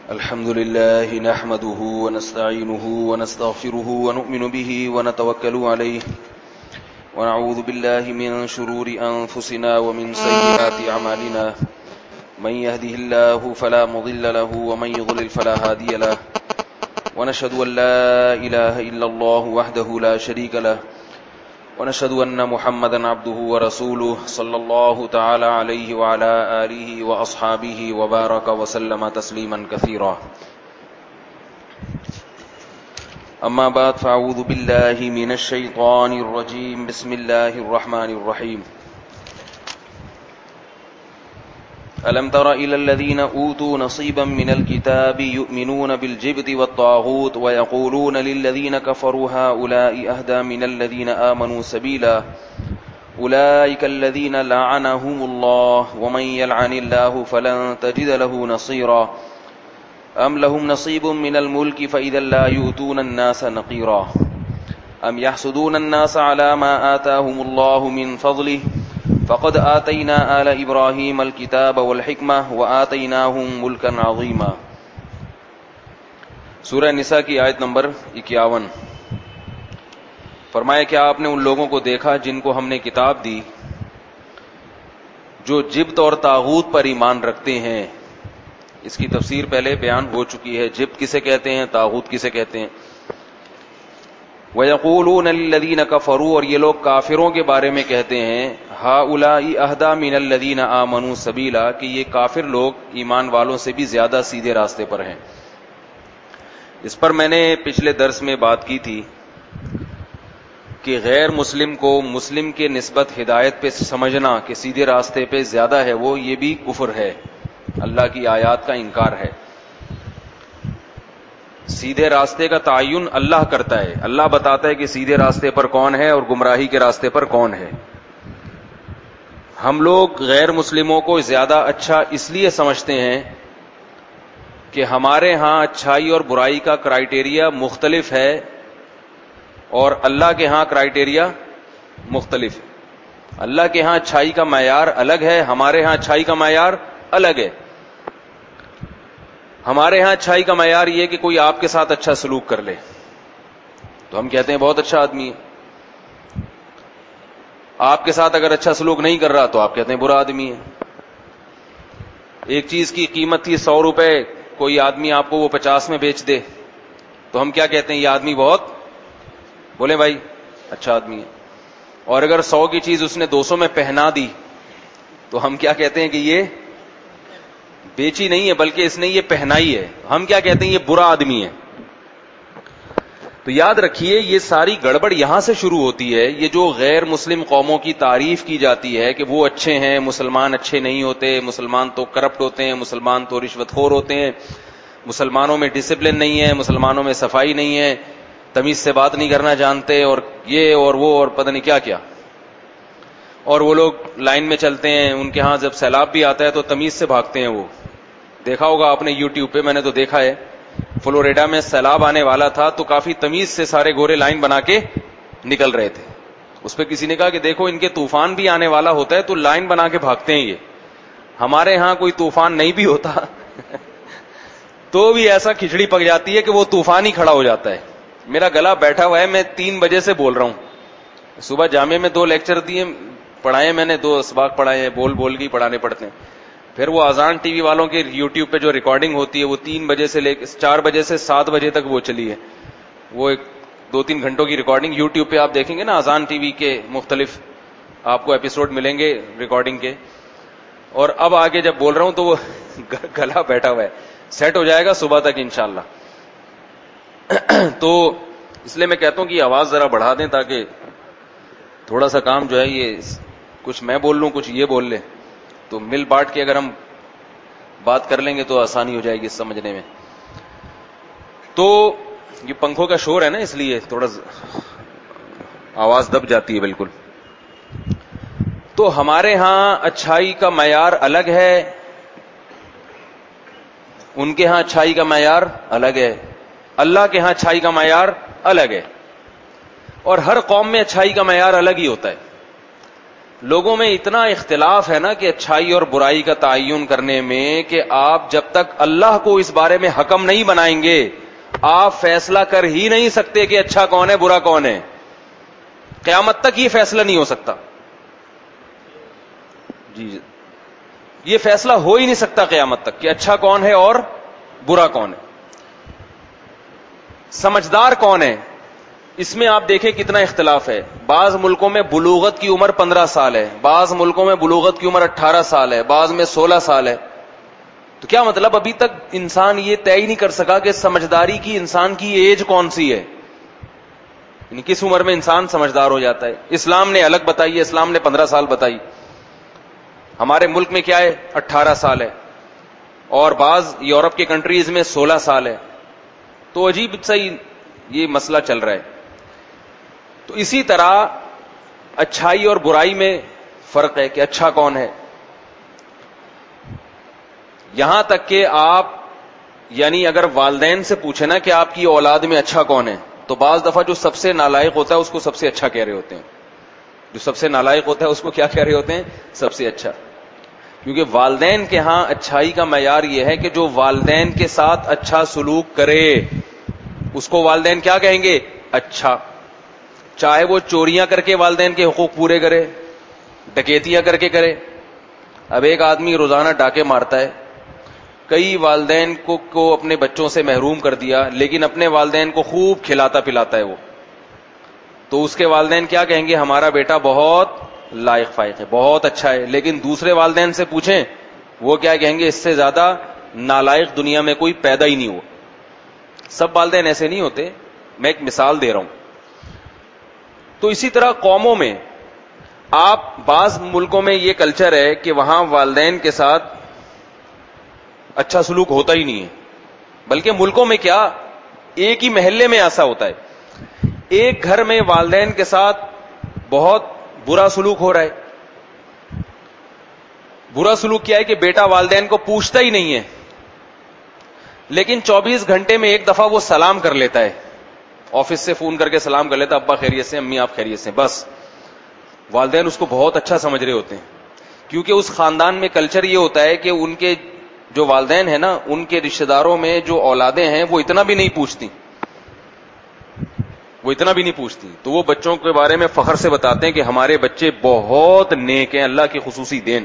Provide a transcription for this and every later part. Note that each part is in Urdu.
الحمد لله نحمده ونستعينه ونستغفره ونؤمن به ونتوكل عليه ونعوذ بالله من شرور أنفسنا ومن سيئات أعمالنا من يهده الله فلا مضل له ومن يضلل فلا هادي له ونشهد أن لا إله إلا الله وحده لا شريك له ونشهد أن محمدا عبده ورسوله صلى الله تعالى عليه وعلى آله وأصحابه وبارك وسلم تسليما كثيرا أما بعد فأعوذ بالله من الشيطان الرجيم بسم الله الرحمن الرحيم ألم تر إلى الذين أوتوا نصيبا من الكتاب يؤمنون بالجبت والطاغوت ويقولون للذين كفروا هؤلاء أهدى من الذين آمنوا سبيلا أولئك الذين لعنهم الله ومن يلعن الله فلن تجد له نصيرا أم لهم نصيب من الملك فإذا لا يؤتون الناس نقيرا أم يحسدون الناس على ما آتاهم الله من فضله فقد آتينا آل إبراهيم الكتاب والحكمة وآتيناهم ملكا عظيما. سورہ نساء کی آیت نمبر 51. فرمایا کہ آپ نے ان لوگوں کو دیکھا جن کو ہم نے کتاب دی جو جبت اور طاغوت پر ایمان رکھتے ہیں. اس کی تفسیر پہلے بیان ہو چکی ہے. جبت کسے کہتے ہیں, طاغوت کسے کہتے ہیں. وَيَقُولُونَ لِلَّذِينَ كَفَرُوا, اور یہ لوگ کافروں کے بارے میں کہتے ہیں, هَؤُلَاءِ أَهْدَىٰ مِنَ الَّذِينَ آمَنُوا سَبِيلًا, کہ یہ کافر لوگ ایمان والوں سے بھی زیادہ سیدھے راستے پر ہیں. اس پر میں نے پچھلے درس میں بات کی تھی کہ غیر مسلم کو مسلم کے نسبت ہدایت پہ سمجھنا کہ سیدھے راستے پہ زیادہ ہے, وہ یہ بھی کفر ہے, اللہ کی آیات کا انکار ہے. سیدھے راستے کا تعین اللہ کرتا ہے, اللہ بتاتا ہے کہ سیدھے راستے پر کون ہے اور گمراہی کے راستے پر کون ہے. ہم لوگ غیر مسلموں کو زیادہ اچھا اس لیے سمجھتے ہیں کہ ہمارے ہاں اچھائی اور برائی کا کرائیٹیریا مختلف ہے اور اللہ کے ہاں کرائیٹیریا مختلف ہے. اللہ کے ہاں اچھائی کا معیار الگ ہے, ہمارے ہاں اچھائی کا معیار الگ ہے. ہمارے ہاں اچھائی کا معیار یہ کہ کوئی آپ کے ساتھ اچھا سلوک کر لے تو ہم کہتے ہیں بہت اچھا آدمی ہے. آپ کے ساتھ اگر اچھا سلوک نہیں کر رہا تو آپ کہتے ہیں برا آدمی ہے. ایک چیز کی قیمت تھی 100 روپے, کوئی آدمی آپ کو وہ 50 میں بیچ دے تو ہم کیا کہتے ہیں, یہ آدمی بہت, بولیں بھائی, اچھا آدمی ہے. اور اگر 100 کی چیز اس نے 200 میں پہنا دی تو ہم کیا کہتے ہیں کہ یہ بیچی نہیں ہے بلکہ اس نے یہ پہنائی ہے, ہم کیا کہتے ہیں یہ برا آدمی ہے. تو یاد رکھیے یہ ساری گڑبڑ یہاں سے شروع ہوتی ہے. یہ جو غیر مسلم قوموں کی تعریف کی جاتی ہے کہ وہ اچھے ہیں, مسلمان اچھے نہیں ہوتے, مسلمان تو کرپٹ ہوتے ہیں, مسلمان تو رشوت خور ہوتے ہیں, مسلمانوں میں ڈسپلن نہیں ہے, مسلمانوں میں صفائی نہیں ہے, تمیز سے بات نہیں کرنا جانتے, اور یہ اور وہ اور پتہ نہیں کیا کیا. اور وہ لوگ لائن میں چلتے ہیں, ان کے ہاں جب سیلاب بھی آتا ہے تو تمیز سے بھاگتے ہیں. وہ دیکھا ہوگا آپ نے یوٹیوب پہ, میں نے تو دیکھا ہے, فلوریڈا میں سیلاب آنے والا تھا تو کافی تمیز سے سارے گورے لائن بنا کے نکل رہے تھے. اس پہ کسی نے کہا کہ دیکھو ان کے طوفان بھی آنے والا ہوتا ہے تو لائن بنا کے بھاگتے ہیں. یہ ہمارے ہاں کوئی طوفان نہیں بھی ہوتا تو بھی ایسا کھچڑی پک جاتی ہے کہ وہ طوفان ہی کھڑا ہو جاتا ہے. میرا گلا بیٹھا ہوا ہے, میں 3 بجے سے بول رہا ہوں. صبح جامعہ میں 2 لیکچر دیے, پڑھائے میں نے, 2 اسباق پڑھائے ہیں, بول کے پڑھانے پڑتے ہیں. پھر وہ اذان ٹی وی والوں کے یوٹیوب پہ جو ریکارڈنگ ہوتی ہے وہ 3 بجے سے لے کے 4 بجے سے 7 بجے تک وہ چلی ہے. وہ 2-3 گھنٹوں کی ریکارڈنگ یوٹیوب پہ آپ دیکھیں گے نا, اذان ٹی وی کے مختلف آپ کو ایپیسوڈ ملیں گے ریکارڈنگ کے. اور اب آگے جب بول رہا ہوں تو وہ گلا بیٹھا ہوا ہے, سیٹ ہو جائے گا صبح تک انشاءاللہ. تو اس لیے میں کہتا ہوں کہ آواز ذرا بڑھا دیں تاکہ تھوڑا سا کام جو ہے یہ کچھ میں بول لوں کچھ یہ بول لیں, تو مل بانٹ کے اگر ہم بات کر لیں گے تو آسانی ہو جائے گی سمجھنے میں. تو یہ پنکھوں کا شور ہے نا, اس لیے تھوڑا آواز دب جاتی ہے بالکل. تو ہمارے ہاں اچھائی کا معیار الگ ہے, ان کے ہاں اچھائی کا معیار الگ ہے, اللہ کے ہاں اچھائی کا معیار الگ ہے. اور ہر قوم میں اچھائی کا معیار الگ ہی ہوتا ہے. لوگوں میں اتنا اختلاف ہے نا کہ اچھائی اور برائی کا تعین کرنے میں کہ آپ جب تک اللہ کو اس بارے میں حکم نہیں بنائیں گے آپ فیصلہ کر ہی نہیں سکتے کہ اچھا کون ہے برا کون ہے. قیامت تک یہ فیصلہ نہیں ہو سکتا. جی یہ فیصلہ ہو ہی نہیں سکتا قیامت تک کہ اچھا کون ہے اور برا کون ہے. سمجھدار کون ہے اس میں آپ دیکھیں کتنا اختلاف ہے. بعض ملکوں میں بلوغت کی عمر 15 سال ہے, بعض ملکوں میں بلوغت کی عمر 18 سال ہے, بعض میں 16 سال ہے. تو کیا مطلب ابھی تک انسان یہ طے ہی نہیں کر سکا کہ سمجھداری کی انسان کی ایج کون سی ہے, یعنی کس عمر میں انسان سمجھدار ہو جاتا ہے. اسلام نے الگ بتائی ہے, اسلام نے 15 سال بتائی. ہمارے ملک میں کیا ہے 18 سال ہے اور بعض یورپ کے کنٹریز میں 16 سال ہے. تو عجیب سا یہ مسئلہ چل رہا ہے. تو اسی طرح اچھائی اور برائی میں فرق ہے کہ اچھا کون ہے. یہاں تک کہ آپ یعنی اگر والدین سے پوچھیں نا کہ آپ کی اولاد میں اچھا کون ہے, تو بعض دفعہ جو سب سے نالائق ہوتا ہے اس کو سب سے اچھا کہہ رہے ہوتے ہیں. جو سب سے نالائق ہوتا ہے اس کو کیا کہہ رہے ہوتے ہیں, سب سے اچھا. کیونکہ والدین کے ہاں اچھائی کا معیار یہ ہے کہ جو والدین کے ساتھ اچھا سلوک کرے اس کو والدین کیا کہیں گے, اچھا. چاہے وہ چوریاں کر کے والدین کے حقوق پورے کرے, ڈکیتیاں کر کے کرے. اب ایک آدمی روزانہ ڈاکے مارتا ہے, کئی والدین کو اپنے بچوں سے محروم کر دیا, لیکن اپنے والدین کو خوب کھلاتا پلاتا ہے وہ, تو اس کے والدین کیا کہیں گے, ہمارا بیٹا بہت لائق فائق ہے, بہت اچھا ہے. لیکن دوسرے والدین سے پوچھیں وہ کیا کہیں گے, اس سے زیادہ نالائق دنیا میں کوئی پیدا ہی نہیں ہوا. سب والدین ایسے نہیں ہوتے, میں ایک مثال دے رہا ہوں. تو اسی طرح قوموں میں آپ بعض ملکوں میں یہ کلچر ہے کہ وہاں والدین کے ساتھ اچھا سلوک ہوتا ہی نہیں ہے, بلکہ ملکوں میں کیا ایک ہی محلے میں ایسا ہوتا ہے, ایک گھر میں والدین کے ساتھ بہت برا سلوک ہو رہا ہے. برا سلوک کیا ہے کہ بیٹا والدین کو پوچھتا ہی نہیں ہے, لیکن 24 گھنٹے میں ایک دفعہ وہ سلام کر لیتا ہے, آفس سے فون کر کے سلام کر لیتا, ابا خیریت سے, امی آپ خیریت سے, بس. والدین اس کو بہت اچھا سمجھ رہے ہوتے ہیں, کیونکہ اس خاندان میں کلچر یہ ہوتا ہے کہ ان کے جو والدین ہیں نا ان کے رشتہ داروں میں جو اولادیں ہیں وہ اتنا بھی نہیں پوچھتی, تو وہ بچوں کے بارے میں فخر سے بتاتے ہیں کہ ہمارے بچے بہت نیک ہیں, اللہ کی خصوصی دین ہے.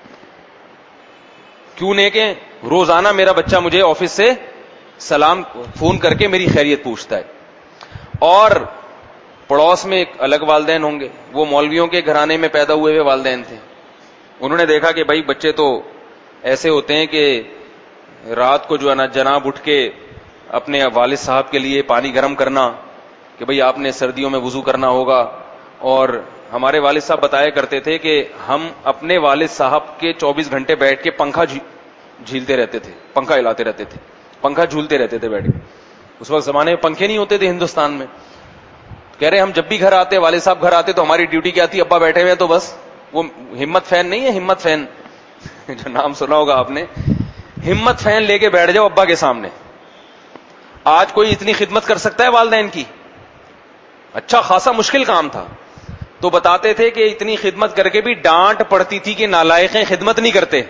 کیوں نیک ہیں, روزانہ میرا بچہ مجھے آفس سے سلام فون کر کے میری خیریت پوچھتا ہے. اور پڑوس میں ایک الگ والدین ہوں گے, وہ مولویوں کے گھرانے میں پیدا ہوئے ہوئے والدین تھے. انہوں نے دیکھا کہ بھائی بچے تو ایسے ہوتے ہیں کہ رات کو جو ہے نا جناب اٹھ کے اپنے والد صاحب کے لیے پانی گرم کرنا کہ بھئی آپ نے سردیوں میں وضو کرنا ہوگا. اور ہمارے والد صاحب بتایا کرتے تھے کہ ہم اپنے والد صاحب کے 24 گھنٹے بیٹھ کے پنکھا جھیلتے رہتے تھے, پنکھا ہلاتے رہتے تھے, پنکھا جھولتے رہتے تھے بیٹھ کے. اس وقت زمانے میں پنکھے نہیں ہوتے تھے ہندوستان میں. کہہ رہے ہم جب بھی گھر آتے, والد صاحب گھر آتے تو ہماری ڈیوٹی کیا تھی, ابا بیٹھے ہوئے تو بس وہ ہمت فین نہیں ہے, ہمت فین جو نام سنا ہوگا آپ نے, ہمت فین لے کے بیٹھ جاؤ ابا کے سامنے. آج کوئی اتنی خدمت کر سکتا ہے والدین کی؟ اچھا خاصا مشکل کام تھا. تو بتاتے تھے کہ اتنی خدمت کر کے بھی ڈانٹ پڑتی تھی کہ نالائق ہیں, خدمت نہیں کرتے.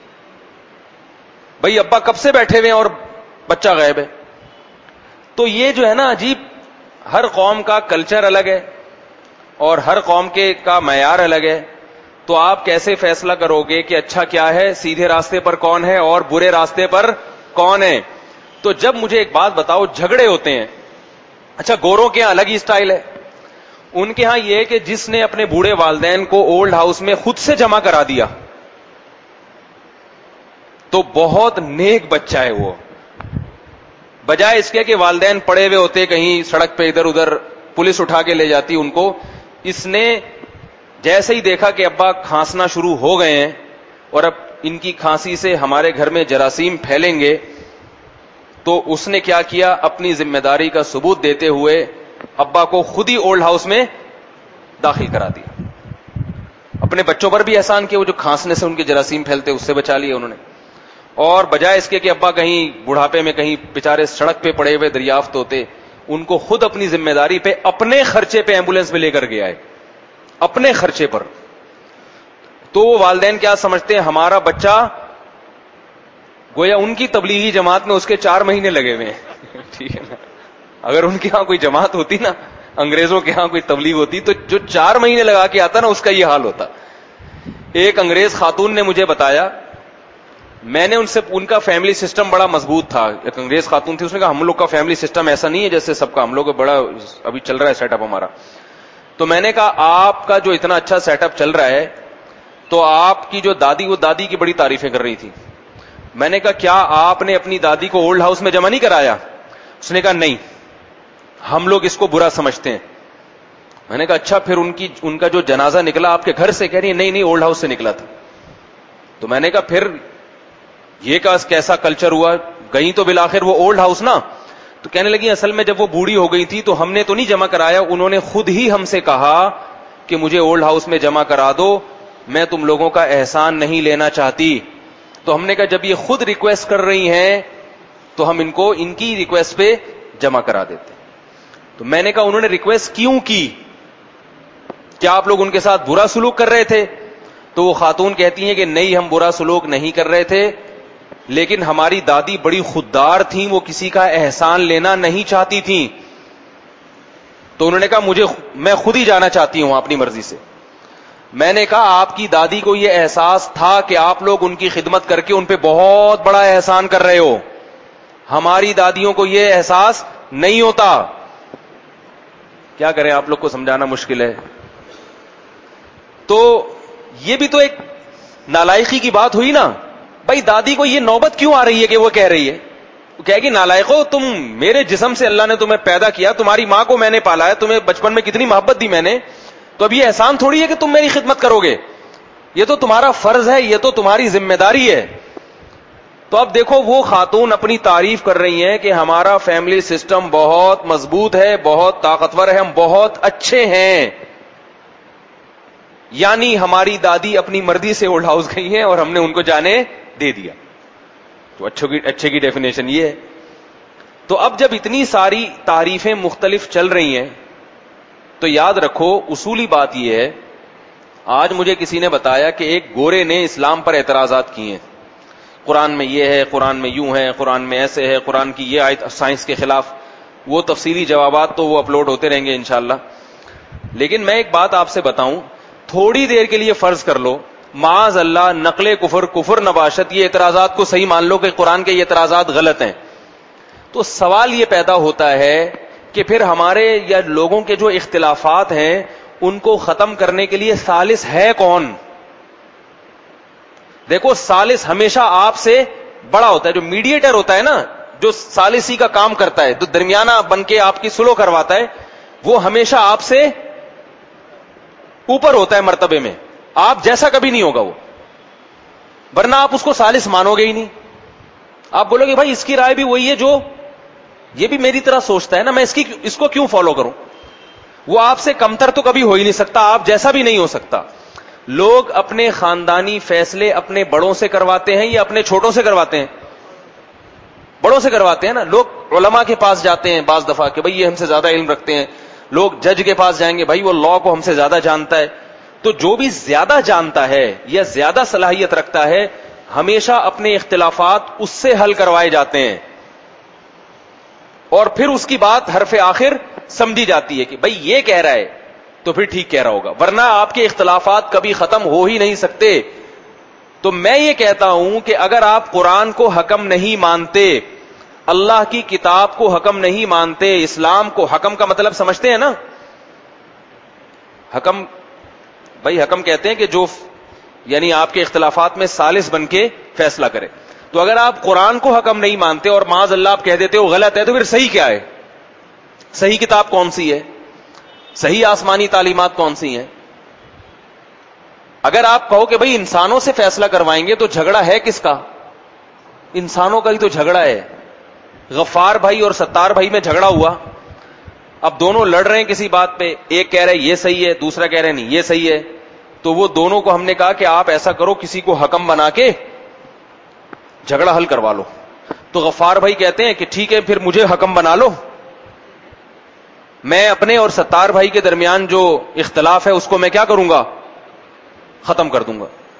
بھئی ابا کب سے بیٹھے ہوئے اور بچہ غائب ہے. تو یہ جو ہے نا عجیب, ہر قوم کا کلچر الگ ہے اور ہر قوم کے کا معیار الگ ہے. تو آپ کیسے فیصلہ کرو گے کہ اچھا کیا ہے, سیدھے راستے پر کون ہے اور برے راستے پر کون ہے؟ تو جب مجھے ایک بات بتاؤ, جھگڑے ہوتے ہیں, اچھا گوروں کے یہاں الگ ہی سٹائل ہے. ان کے ہاں یہ کہ جس نے اپنے بوڑھے والدین کو اولڈ ہاؤس میں خود سے جمع کرا دیا تو بہت نیک بچہ ہے وہ, بجائے اس کے کہ والدین پڑے ہوئے ہوتے کہیں سڑک پہ ادھر ادھر, پولیس اٹھا کے لے جاتی ان کو. اس نے جیسے ہی دیکھا کہ ابا کھانسنا شروع ہو گئے ہیں اور اب ان کی کھانسی سے ہمارے گھر میں جراثیم پھیلیں گے, تو اس نے کیا کیا, اپنی ذمہ داری کا ثبوت دیتے ہوئے ابا کو خود ہی اولڈ ہاؤس میں داخل کرا دیا. اپنے بچوں پر بھی احسان کیا, وہ جو کھانسنے سے ان کے جراثیم پھیلتے اس سے بچا لیے انہوں نے. اور بجائے اس کے کہ ابا کہیں بڑھاپے میں کہیں بیچارے سڑک پہ پڑے ہوئے دریافت ہوتے, ان کو خود اپنی ذمہ داری پہ اپنے خرچے پہ ایمبولینس میں لے کر گیا ہے, اپنے خرچے پر. تو وہ والدین کیا سمجھتے ہیں, ہمارا بچہ گویا ان کی تبلیغی جماعت میں اس کے 4 مہینے لگے ہوئے ہیں. ٹھیک ہے نا, اگر ان کے ہاں کوئی جماعت ہوتی نا, انگریزوں کے ہاں کوئی تبلیغ ہوتی, تو جو 4 مہینے لگا کے آتا نا اس کا یہ حال ہوتا. ایک انگریز خاتون نے مجھے بتایا, میں نے ان کا فیملی سسٹم بڑا مضبوط تھا. ایک انگریز خاتون تھی, اس نے کہا ہم لوگ کا فیملی سسٹم ایسا نہیں ہے جیسے سب کا, ہم لوگ بڑا ابھی چل رہا ہے سیٹ اپ ہمارا. تو میں نے کہا آپ کا جو اتنا اچھا سیٹ اپ چل رہا ہے, تو آپ کی جو دادی, وہ دادی کی بڑی تعریفیں کر رہی تھی. میں نے کہا کیا آپ نے اپنی دادی کو اولڈ ہاؤس میں جمع نہیں کرایا؟ اس نے کہا نہیں, ہم لوگ اس کو برا سمجھتے ہیں. میں نے کہا اچھا, پھر ان کا جو جنازہ نکلا آپ کے گھر سے؟ کہہ رہی ہے نہیں اولڈ ہاؤس سے نکلا تھا. تو میں نے کہا پھر یہ کیسا کلچر ہوا, گئی تو بالآخر وہ اولڈ ہاؤس نا. تو کہنے لگی اصل میں جب وہ بوڑھی ہو گئی تھی تو ہم نے تو نہیں جمع کرایا, انہوں نے خود ہی ہم سے کہا کہ مجھے اولڈ ہاؤس میں جمع کرا دو, میں تم لوگوں کا احسان نہیں لینا چاہتی. تو ہم نے کہا جب یہ خود ریکویسٹ کر رہی ہیں تو ہم ان کو ان کی ریکویسٹ پہ جمع کرا دیتے. تو میں نے کہا انہوں نے ریکویسٹ کیوں کی, کیا آپ لوگ ان کے ساتھ برا سلوک کر رہے تھے؟ تو وہ خاتون کہتی ہیں کہ نہیں, ہم برا سلوک نہیں کر رہے تھے, لیکن ہماری دادی بڑی خوددار تھیں, وہ کسی کا احسان لینا نہیں چاہتی تھیں. تو انہوں نے کہا میں خود ہی جانا چاہتی ہوں اپنی مرضی سے. میں نے کہا آپ کی دادی کو یہ احساس تھا کہ آپ لوگ ان کی خدمت کر کے ان پہ بہت بڑا احسان کر رہے ہو, ہماری دادیوں کو یہ احساس نہیں ہوتا. کیا کریں, آپ لوگ کو سمجھانا مشکل ہے. تو یہ بھی تو ایک نالائقی کی بات ہوئی نا. بھائی دادی کو یہ نوبت کیوں آ رہی ہے کہ وہ کہہ رہی ہے, وہ کہے گی نالائقو, تم میرے جسم سے اللہ نے تمہیں پیدا کیا, تمہاری ماں کو میں نے پالا ہے, تمہیں بچپن میں کتنی محبت دی میں نے, تو اب یہ احسان تھوڑی ہے کہ تم میری خدمت کرو گے, یہ تو تمہارا فرض ہے, یہ تو تمہاری ذمہ داری ہے. تو اب دیکھو وہ خاتون اپنی تعریف کر رہی ہیں کہ ہمارا فیملی سسٹم بہت مضبوط ہے, بہت طاقتور ہے, ہم بہت اچھے ہیں. یعنی ہماری دادی اپنی مرضی سے اولڈ ہاؤس گئی ہیں اور ہم نے ان کو جانے دے دیا. تو اچھے کی ڈیفینیشن یہ ہے. تو اب جب اتنی ساری تعریفیں مختلف چل رہی ہیں تو یاد رکھو اصولی بات یہ ہے, آج مجھے کسی نے بتایا کہ ایک گورے نے اسلام پر اعتراضات کیے ہیں, قرآن میں یہ ہے, قرآن میں یوں ہے, قرآن میں ایسے ہے, قرآن کی یہ آیت سائنس کے خلاف. وہ تفصیلی جوابات تو وہ اپلوڈ ہوتے رہیں گے انشاءاللہ. لیکن میں ایک بات آپ سے بتاؤں, تھوڑی دیر کے لیے فرض کر لو معاذ اللہ نقل کفر نباشت, یہ اعتراضات کو صحیح مان لو کہ قرآن کے یہ اعتراضات غلط ہیں. تو سوال یہ پیدا ہوتا ہے کہ پھر ہمارے یا لوگوں کے جو اختلافات ہیں ان کو ختم کرنے کے لیے ثالث ہے کون؟ دیکھو ثالث ہمیشہ آپ سے بڑا ہوتا ہے, جو میڈیٹر ہوتا ہے نا, جو ثالثی کا کام کرتا ہے, جو درمیانہ بن کے آپ کی سلو کرواتا ہے, وہ ہمیشہ آپ سے اوپر ہوتا ہے مرتبے میں, آپ جیسا کبھی نہیں ہوگا وہ, ورنہ آپ اس کو ثالث مانو گے ہی نہیں. آپ بولو گے بھائی اس کی رائے بھی وہی ہے, جو یہ بھی میری طرح سوچتا ہے نا, میں اس کو کیوں فالو کروں. وہ آپ سے کمتر تو کبھی ہو ہی نہیں سکتا, آپ جیسا بھی نہیں ہو سکتا. لوگ اپنے خاندانی فیصلے اپنے بڑوں سے کرواتے ہیں یا اپنے چھوٹوں سے کرواتے ہیں؟ بڑوں سے کرواتے ہیں نا. لوگ علماء کے پاس جاتے ہیں بعض دفعہ کہ بھئی یہ ہم سے زیادہ علم رکھتے ہیں, لوگ جج کے پاس جائیں گے, بھائی وہ لا کو ہم سے زیادہ جانتا ہے. تو جو بھی زیادہ جانتا ہے یا زیادہ صلاحیت رکھتا ہے, ہمیشہ اپنے اختلافات اس سے حل کروائے جاتے ہیں, اور پھر اس کی بات حرف آخر سمجھی جاتی ہے کہ بھئی یہ کہہ رہا ہے تو پھر ٹھیک کہہ رہا ہوگا, ورنہ آپ کے اختلافات کبھی ختم ہو ہی نہیں سکتے. تو میں یہ کہتا ہوں کہ اگر آپ قرآن کو حکم نہیں مانتے, اللہ کی کتاب کو حکم نہیں مانتے, اسلام کو, حکم کا مطلب سمجھتے ہیں نا, حکم بھائی حکم کہتے ہیں کہ جو یعنی آپ کے اختلافات میں ثالث بن کے فیصلہ کرے. تو اگر آپ قرآن کو حکم نہیں مانتے اور معاذ اللہ آپ کہہ دیتے ہو غلط ہے, تو پھر صحیح کیا ہے؟ صحیح کتاب کون سی ہے؟ صحیح آسمانی تعلیمات کون سی ہیں؟ اگر آپ کہو کہ بھئی انسانوں سے فیصلہ کروائیں گے تو جھگڑا ہے کس کا؟ انسانوں کا ہی تو جھگڑا ہے. غفار بھائی اور ستار بھائی میں جھگڑا ہوا, اب دونوں لڑ رہے ہیں کسی بات پہ, ایک کہہ رہے یہ صحیح ہے, دوسرا کہہ رہے نہیں یہ صحیح ہے. تو وہ دونوں کو ہم نے کہا کہ آپ ایسا کرو, کسی کو حکم بنا کے جھگڑا حل کروا لو. تو غفار بھائی کہتے ہیں کہ ٹھیک ہے پھر مجھے حکم بنا لو, میں اپنے اور ستار بھائی کے درمیان جو اختلاف ہے اس کو میں کیا کروں گا؟ ختم کر دوں گا.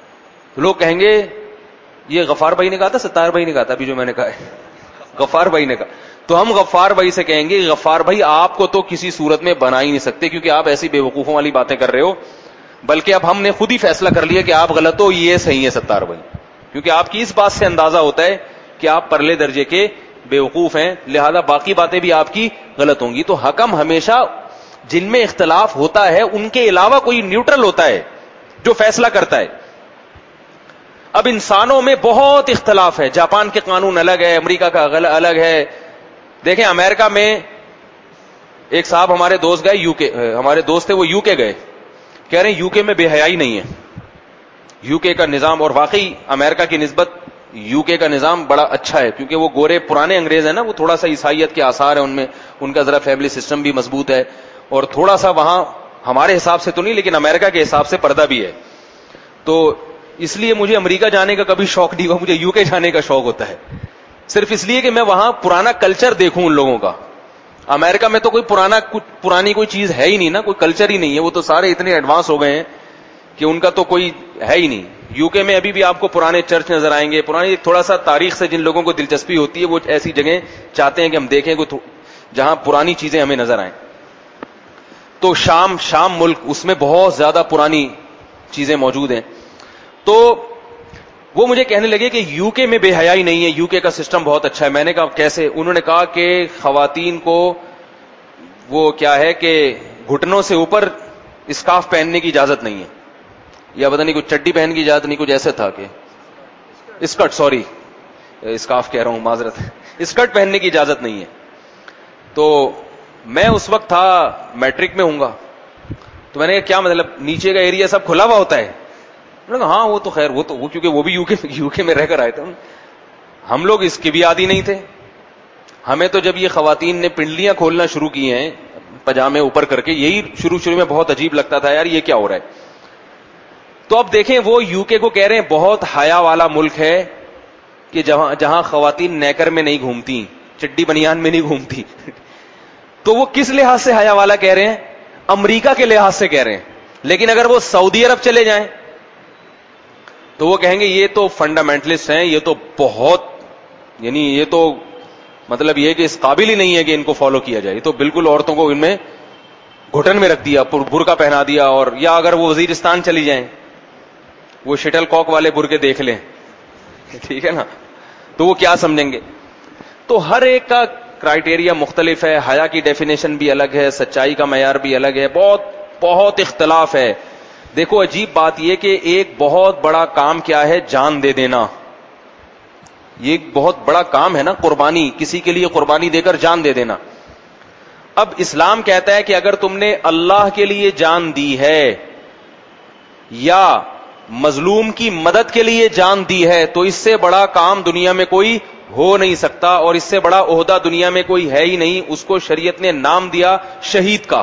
لوگ کہیں گے یہ غفار بھائی نے کہا تھا, ستار بھائی نے کہا تھا, ابھی جو میں نے کہا ہے غفار بھائی نے کہا. تو ہم غفار بھائی سے کہیں گے غفار بھائی آپ کو تو کسی صورت میں بنا ہی نہیں سکتے, کیونکہ آپ ایسی بے وقوفوں والی باتیں کر رہے ہو, بلکہ اب ہم نے خود ہی فیصلہ کر لیا کہ آپ غلط ہو, یہ صحیح ہے ستار بھائی, کیونکہ آپ کی اس بات سے اندازہ ہوتا ہے کہ آپ پرلے درجے کے بے وقوف ہیں, لہذا باقی باتیں بھی آپ کی غلط ہوں گی. تو حکم ہمیشہ جن میں اختلاف ہوتا ہے ان کے علاوہ کوئی نیوٹرل ہوتا ہے جو فیصلہ کرتا ہے. اب انسانوں میں بہت اختلاف ہے, جاپان کے قانون الگ ہے, امریکہ کا الگ ہے. دیکھیں امریکہ میں ایک صاحب ہمارے دوست گئے یو کے, ہمارے دوست تھے وہ یو کے گئے, کہہ رہے ہیں یو کے میں بے حیائی نہیں ہے, یو کے کا نظام, اور واقعی امریکہ کی نسبت یو کے کا نظام بڑا اچھا ہے, کیونکہ وہ گورے پرانے انگریز ہیں نا, وہ تھوڑا سا عیسائیت کے آثار ہیں ان میں, ان کا ذرا فیملی سسٹم بھی مضبوط ہے, اور تھوڑا سا وہاں ہمارے حساب سے تو نہیں لیکن امریکہ کے حساب سے پردہ بھی ہے. تو اس لیے مجھے امریکہ جانے کا کبھی شوق نہیں ہوا, مجھے یو کے جانے کا شوق ہوتا ہے, صرف اس لیے کہ میں وہاں پرانا کلچر دیکھوں ان لوگوں کا. امریکہ میں تو کوئی پرانی کوئی چیز ہے ہی نہیں نا, کوئی کلچر ہی نہیں ہے, وہ تو سارے اتنے ایڈوانس ہو گئے ہیں کہ ان کا تو کوئی ہے ہی نہیں. یو کے میں ابھی بھی آپ کو پرانے چرچ نظر آئیں گے, پرانی تھوڑا سا تاریخ سے جن لوگوں کو دلچسپی ہوتی ہے وہ ایسی جگہیں چاہتے ہیں کہ ہم دیکھیں جہاں پرانی چیزیں ہمیں نظر آئیں. تو شام ملک, اس میں بہت زیادہ پرانی چیزیں موجود ہیں. تو وہ مجھے کہنے لگے کہ یو کے میں بے حیائی نہیں ہے, یو کے کا سسٹم بہت اچھا ہے. میں نے کہا کیسے؟ انہوں نے کہا کہ خواتین کو وہ کیا ہے کہ گھٹنوں سے اوپر اسکارف پہننے کی اجازت نہیں ہے, یا پتہ نہیں کچھ چڈی پہننے کی اجازت نہیں, کچھ ایسے تھا کہ اسکرٹ, سوری اسکارف کہہ رہا ہوں, معذرت, اسکرٹ پہننے کی اجازت نہیں ہے. تو میں اس وقت تھا میٹرک میں ہوں گا, تو میں نے کہا کیا مطلب نیچے کا ایریا سب کھلا ہوا ہوتا ہے؟ ہاں وہ تو خیر, وہ کیونکہ وہ بھی یو کے میں رہ کر آئے تھے, ہم لوگ اس کے بھی عادی نہیں تھے. ہمیں تو جب یہ خواتین نے پنڈلیاں کھولنا شروع کی ہیں پجامے اوپر کر کے, یہی شروع میں بہت عجیب لگتا تھا, یار یہ کیا ہو رہا ہے. تو اب دیکھیں وہ یو کے کو کہہ رہے ہیں بہت حیا والا ملک ہے کہ جہاں خواتین نیکر میں نہیں گھومتی, چڈی بنیان میں نہیں گھومتی. تو وہ کس لحاظ سے حیا والا کہہ رہے ہیں؟ امریکہ کے لحاظ سے کہہ رہے ہیں. لیکن اگر وہ سعودی عرب چلے جائیں تو وہ کہیں گے یہ تو فنڈامنٹلسٹ ہیں, یہ تو بہت, یعنی یہ تو مطلب یہ کہ اس قابل ہی نہیں ہے کہ ان کو فالو کیا جائے, تو بالکل عورتوں کو ان میں گھٹن میں رکھ دیا, برقع پہنا دیا. اور یا اگر وہ وزیرستان چلی جائیں, وہ شٹل کاک والے برقعے دیکھ لیں, ٹھیک ہے نا, تو وہ کیا سمجھیں گے. تو ہر ایک کا کرائٹیریا مختلف ہے, حیا کی ڈیفینیشن بھی الگ ہے, سچائی کا معیار بھی الگ ہے, بہت اختلاف ہے. دیکھو عجیب بات یہ کہ ایک بہت بڑا کام کیا ہے, جان دے دینا. یہ ایک بہت بڑا کام ہے نا, قربانی, کسی کے لیے قربانی دے کر جان دے دینا. اب اسلام کہتا ہے کہ اگر تم نے اللہ کے لیے جان دی ہے یا مظلوم کی مدد کے لیے جان دی ہے تو اس سے بڑا کام دنیا میں کوئی ہو نہیں سکتا, اور اس سے بڑا عہدہ دنیا میں کوئی ہے ہی نہیں. اس کو شریعت نے نام دیا شہید کا.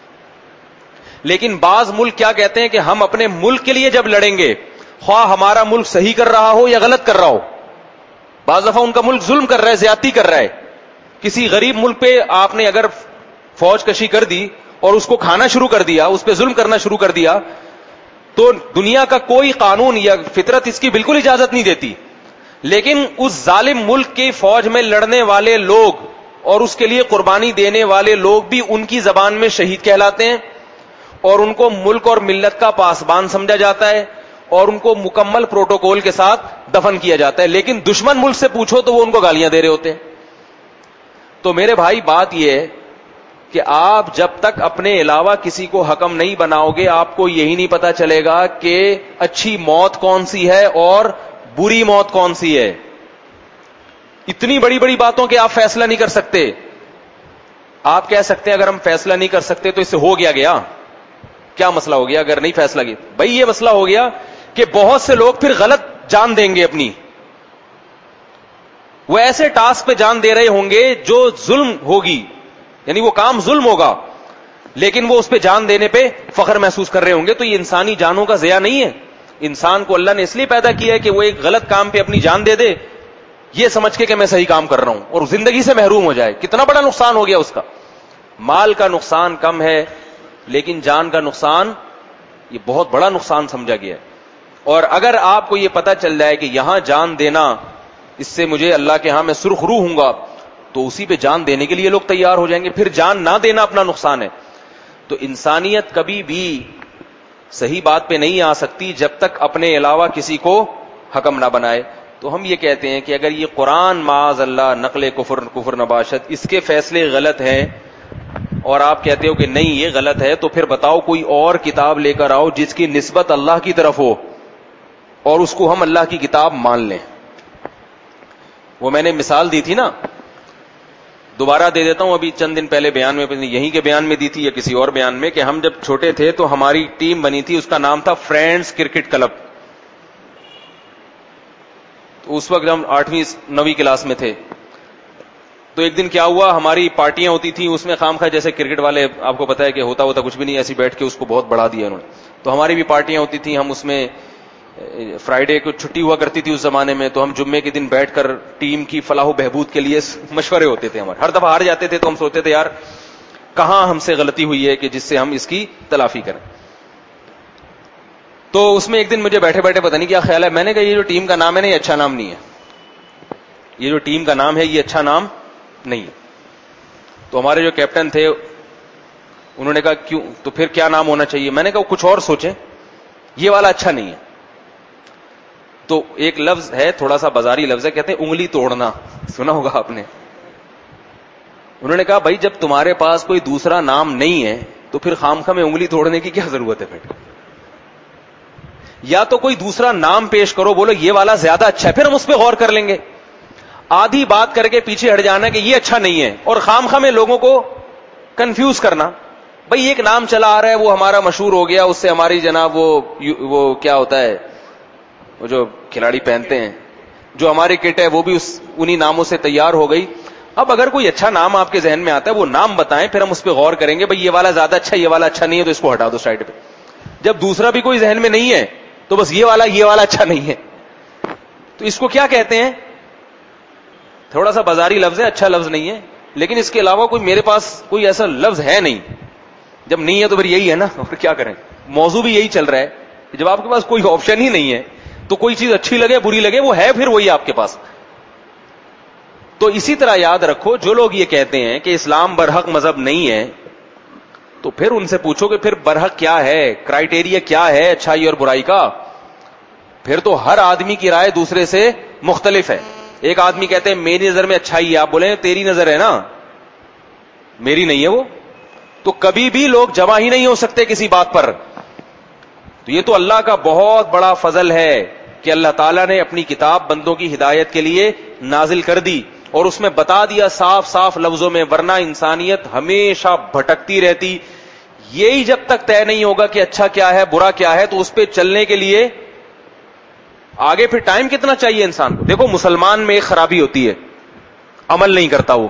لیکن بعض ملک کیا کہتے ہیں کہ ہم اپنے ملک کے لیے جب لڑیں گے, خواہ ہمارا ملک صحیح کر رہا ہو یا غلط کر رہا ہو, بعض دفعہ ان کا ملک ظلم کر رہا ہے, زیادتی کر رہا ہے, کسی غریب ملک پہ آپ نے اگر فوج کشی کر دی اور اس کو کھانا شروع کر دیا, اس پہ ظلم کرنا شروع کر دیا, تو دنیا کا کوئی قانون یا فطرت اس کی بالکل اجازت نہیں دیتی. لیکن اس ظالم ملک کی فوج میں لڑنے والے لوگ اور اس کے لیے قربانی دینے والے لوگ بھی ان کی زبان میں شہید کہلاتے ہیں, اور ان کو ملک اور ملت کا پاسبان سمجھا جاتا ہے, اور ان کو مکمل پروٹوکول کے ساتھ دفن کیا جاتا ہے. لیکن دشمن ملک سے پوچھو تو وہ ان کو گالیاں دے رہے ہوتے ہیں. تو میرے بھائی بات یہ ہے کہ آپ جب تک اپنے علاوہ کسی کو حکم نہیں بناؤ گے, آپ کو یہی نہیں پتا چلے گا کہ اچھی موت کون سی ہے اور بری موت کون سی ہے. اتنی بڑی بڑی باتوں کے آپ فیصلہ نہیں کر سکتے. آپ کہہ سکتے ہیں اگر ہم فیصلہ نہیں کر سکتے تو اس سے ہو گیا کیا مسئلہ ہو گیا اگر نہیں فیصلہ کیا؟ بھائی یہ مسئلہ ہو گیا کہ بہت سے لوگ پھر غلط جان دیں گے اپنی. وہ ایسے ٹاسک پہ جان دے رہے ہوں گے جو ظلم ہوگی, یعنی وہ کام ظلم ہوگا, لیکن وہ اس پہ جان دینے پہ فخر محسوس کر رہے ہوں گے. تو یہ انسانی جانوں کا ضیاع نہیں ہے. انسان کو اللہ نے اس لیے پیدا کیا ہے کہ وہ ایک غلط کام پہ اپنی جان دے دے, یہ سمجھ کے کہ میں صحیح کام کر رہا ہوں, اور زندگی سے محروم ہو جائے. کتنا بڑا نقصان ہو گیا اس کا. مال کا نقصان کم ہے لیکن جان کا نقصان یہ بہت بڑا نقصان سمجھا گیا ہے. اور اگر آپ کو یہ پتا چل جائے کہ یہاں جان دینا اس سے مجھے اللہ کے ہاں میں سرخ روح ہوں گا, تو اسی پہ جان دینے کے لیے لوگ تیار ہو جائیں گے. پھر جان نہ دینا اپنا نقصان ہے. تو انسانیت کبھی بھی صحیح بات پہ نہیں آ سکتی جب تک اپنے علاوہ کسی کو حکم نہ بنائے. تو ہم یہ کہتے ہیں کہ اگر یہ قرآن معاذ اللہ نقل کفر نباشت اس کے فیصلے غلط ہیں اور آپ کہتے ہو کہ نہیں یہ غلط ہے, تو پھر بتاؤ کوئی اور کتاب لے کر آؤ جس کی نسبت اللہ کی طرف ہو اور اس کو ہم اللہ کی کتاب مان لیں. وہ میں نے مثال دی تھی نا, دوبارہ دے دیتا ہوں. ابھی چند دن پہلے بیان میں, یہیں کے بیان میں دی تھی یا کسی اور بیان میں, کہ ہم جب چھوٹے تھے تو ہماری ٹیم بنی تھی, اس کا نام تھا فرینڈز کرکٹ کلب. تو اس وقت ہم 8ویں 9ویں کلاس میں تھے. تو ایک دن کیا ہوا, ہماری پارٹیاں ہوتی تھیں اس میں خواہ جیسے کرکٹ والے آپ کو پتا ہے کہ ہوتا کچھ بھی نہیں, ایسی بیٹھ کے اس کو بہت بڑھا دیا انہوں نے. تو ہماری بھی پارٹیاں ہوتی تھیں, ہم اس میں فرائیڈے کو چھٹی ہوا کرتی تھی اس زمانے میں, تو ہم جمعے کے دن بیٹھ کر ٹیم کی فلاح و بہبود کے لیے مشورے ہوتے تھے ہمارے. ہر دفعہ ہار جاتے تھے تو ہم سوچتے تھے یار کہاں ہم سے غلطی ہوئی ہے کہ جس سے ہم اس کی تلافی کریں. تو اس میں ایک دن مجھے بیٹھے بیٹھے پتہ نہیں کیا خیال ہے, میں نے کہا یہ جو ٹیم کا نام ہے نا یہ اچھا نام نہیں ہے, یہ جو ٹیم کا نام ہے یہ اچھا نام نہیں ہے. تو ہمارے جو کیپٹن تھے انہوں نے کہا کیوں, تو پھر کیا نام ہونا چاہیے. میں نے کہا کچھ اور سوچیں, یہ والا اچھا نہیں ہے. تو ایک لفظ ہے تھوڑا سا بازاری لفظ ہے, کہتے ہیں انگلی توڑنا, سنا ہوگا آپ نے. انہوں نے کہا بھائی جب تمہارے پاس کوئی دوسرا نام نہیں ہے تو پھر خامخواہ میں انگلی توڑنے کی کیا ضرورت ہے. پھر یا تو کوئی دوسرا نام پیش کرو, بولو یہ والا زیادہ اچھا ہے, پھر ہم اس پہ غور کر لیں گے. آدھی بات کر کے پیچھے ہٹ جانا کہ یہ اچھا نہیں ہے اور خامخواہ میں لوگوں کو کنفیوز کرنا. بھائی ایک نام چلا آ رہا ہے وہ ہمارا مشہور ہو گیا, اس سے ہماری جناب وہ کیا ہوتا ہے وہ جو کھلاڑی پہنتے ہیں, جو ہماری کٹ ہے وہ بھی انہی ناموں سے تیار ہو گئی. اب اگر کوئی اچھا نام آپ کے ذہن میں آتا ہے وہ نام بتائیں, پھر ہم اس پہ غور کریں گے. بھئی یہ والا زیادہ اچھا, یہ والا اچھا نہیں ہے تو اس کو ہٹا دو سائڈ پہ. جب دوسرا بھی کوئی ذہن میں نہیں ہے تو بس یہ والا اچھا نہیں ہے. تو اس کو کیا کہتے ہیں, تھوڑا سا بازاری لفظ ہے, اچھا لفظ نہیں ہے, لیکن اس کے علاوہ کوئی میرے پاس کوئی ایسا لفظ ہے نہیں. جب نہیں ہے تو پھر یہی ہے نا, اور کیا کریں. موضوع بھی یہی چل رہا ہے, جب آپ کے پاس کوئی آپشن ہی نہیں ہے تو کوئی چیز اچھی لگے بری لگے وہ ہے پھر وہی آپ کے پاس. تو اسی طرح یاد رکھو, جو لوگ یہ کہتے ہیں کہ اسلام برحق مذہب نہیں ہے, تو پھر ان سے پوچھو کہ پھر برحق کیا ہے, کرائیٹیریا کیا ہے اچھائی اور برائی کا. پھر تو ہر آدمی کی رائے دوسرے سے مختلف ہے. ایک آدمی کہتے ہیں میری نظر میں اچھائی ہے, آپ بولیں تیری نظر ہے نا, میری نہیں ہے وہ, تو کبھی بھی لوگ جمع ہی نہیں ہو سکتے کسی بات پر. تو یہ تو اللہ کا بہت بڑا فضل ہے کہ اللہ تعالیٰ نے اپنی کتاب بندوں کی ہدایت کے لیے نازل کر دی اور اس میں بتا دیا صاف صاف لفظوں میں, ورنہ انسانیت ہمیشہ بھٹکتی رہتی. یہی جب تک طے نہیں ہوگا کہ اچھا کیا ہے برا کیا ہے, تو اس پہ چلنے کے لیے آگے پھر ٹائم کتنا چاہیے انسان کو. دیکھو مسلمان میں ایک خرابی ہوتی ہے, عمل نہیں کرتا وہ,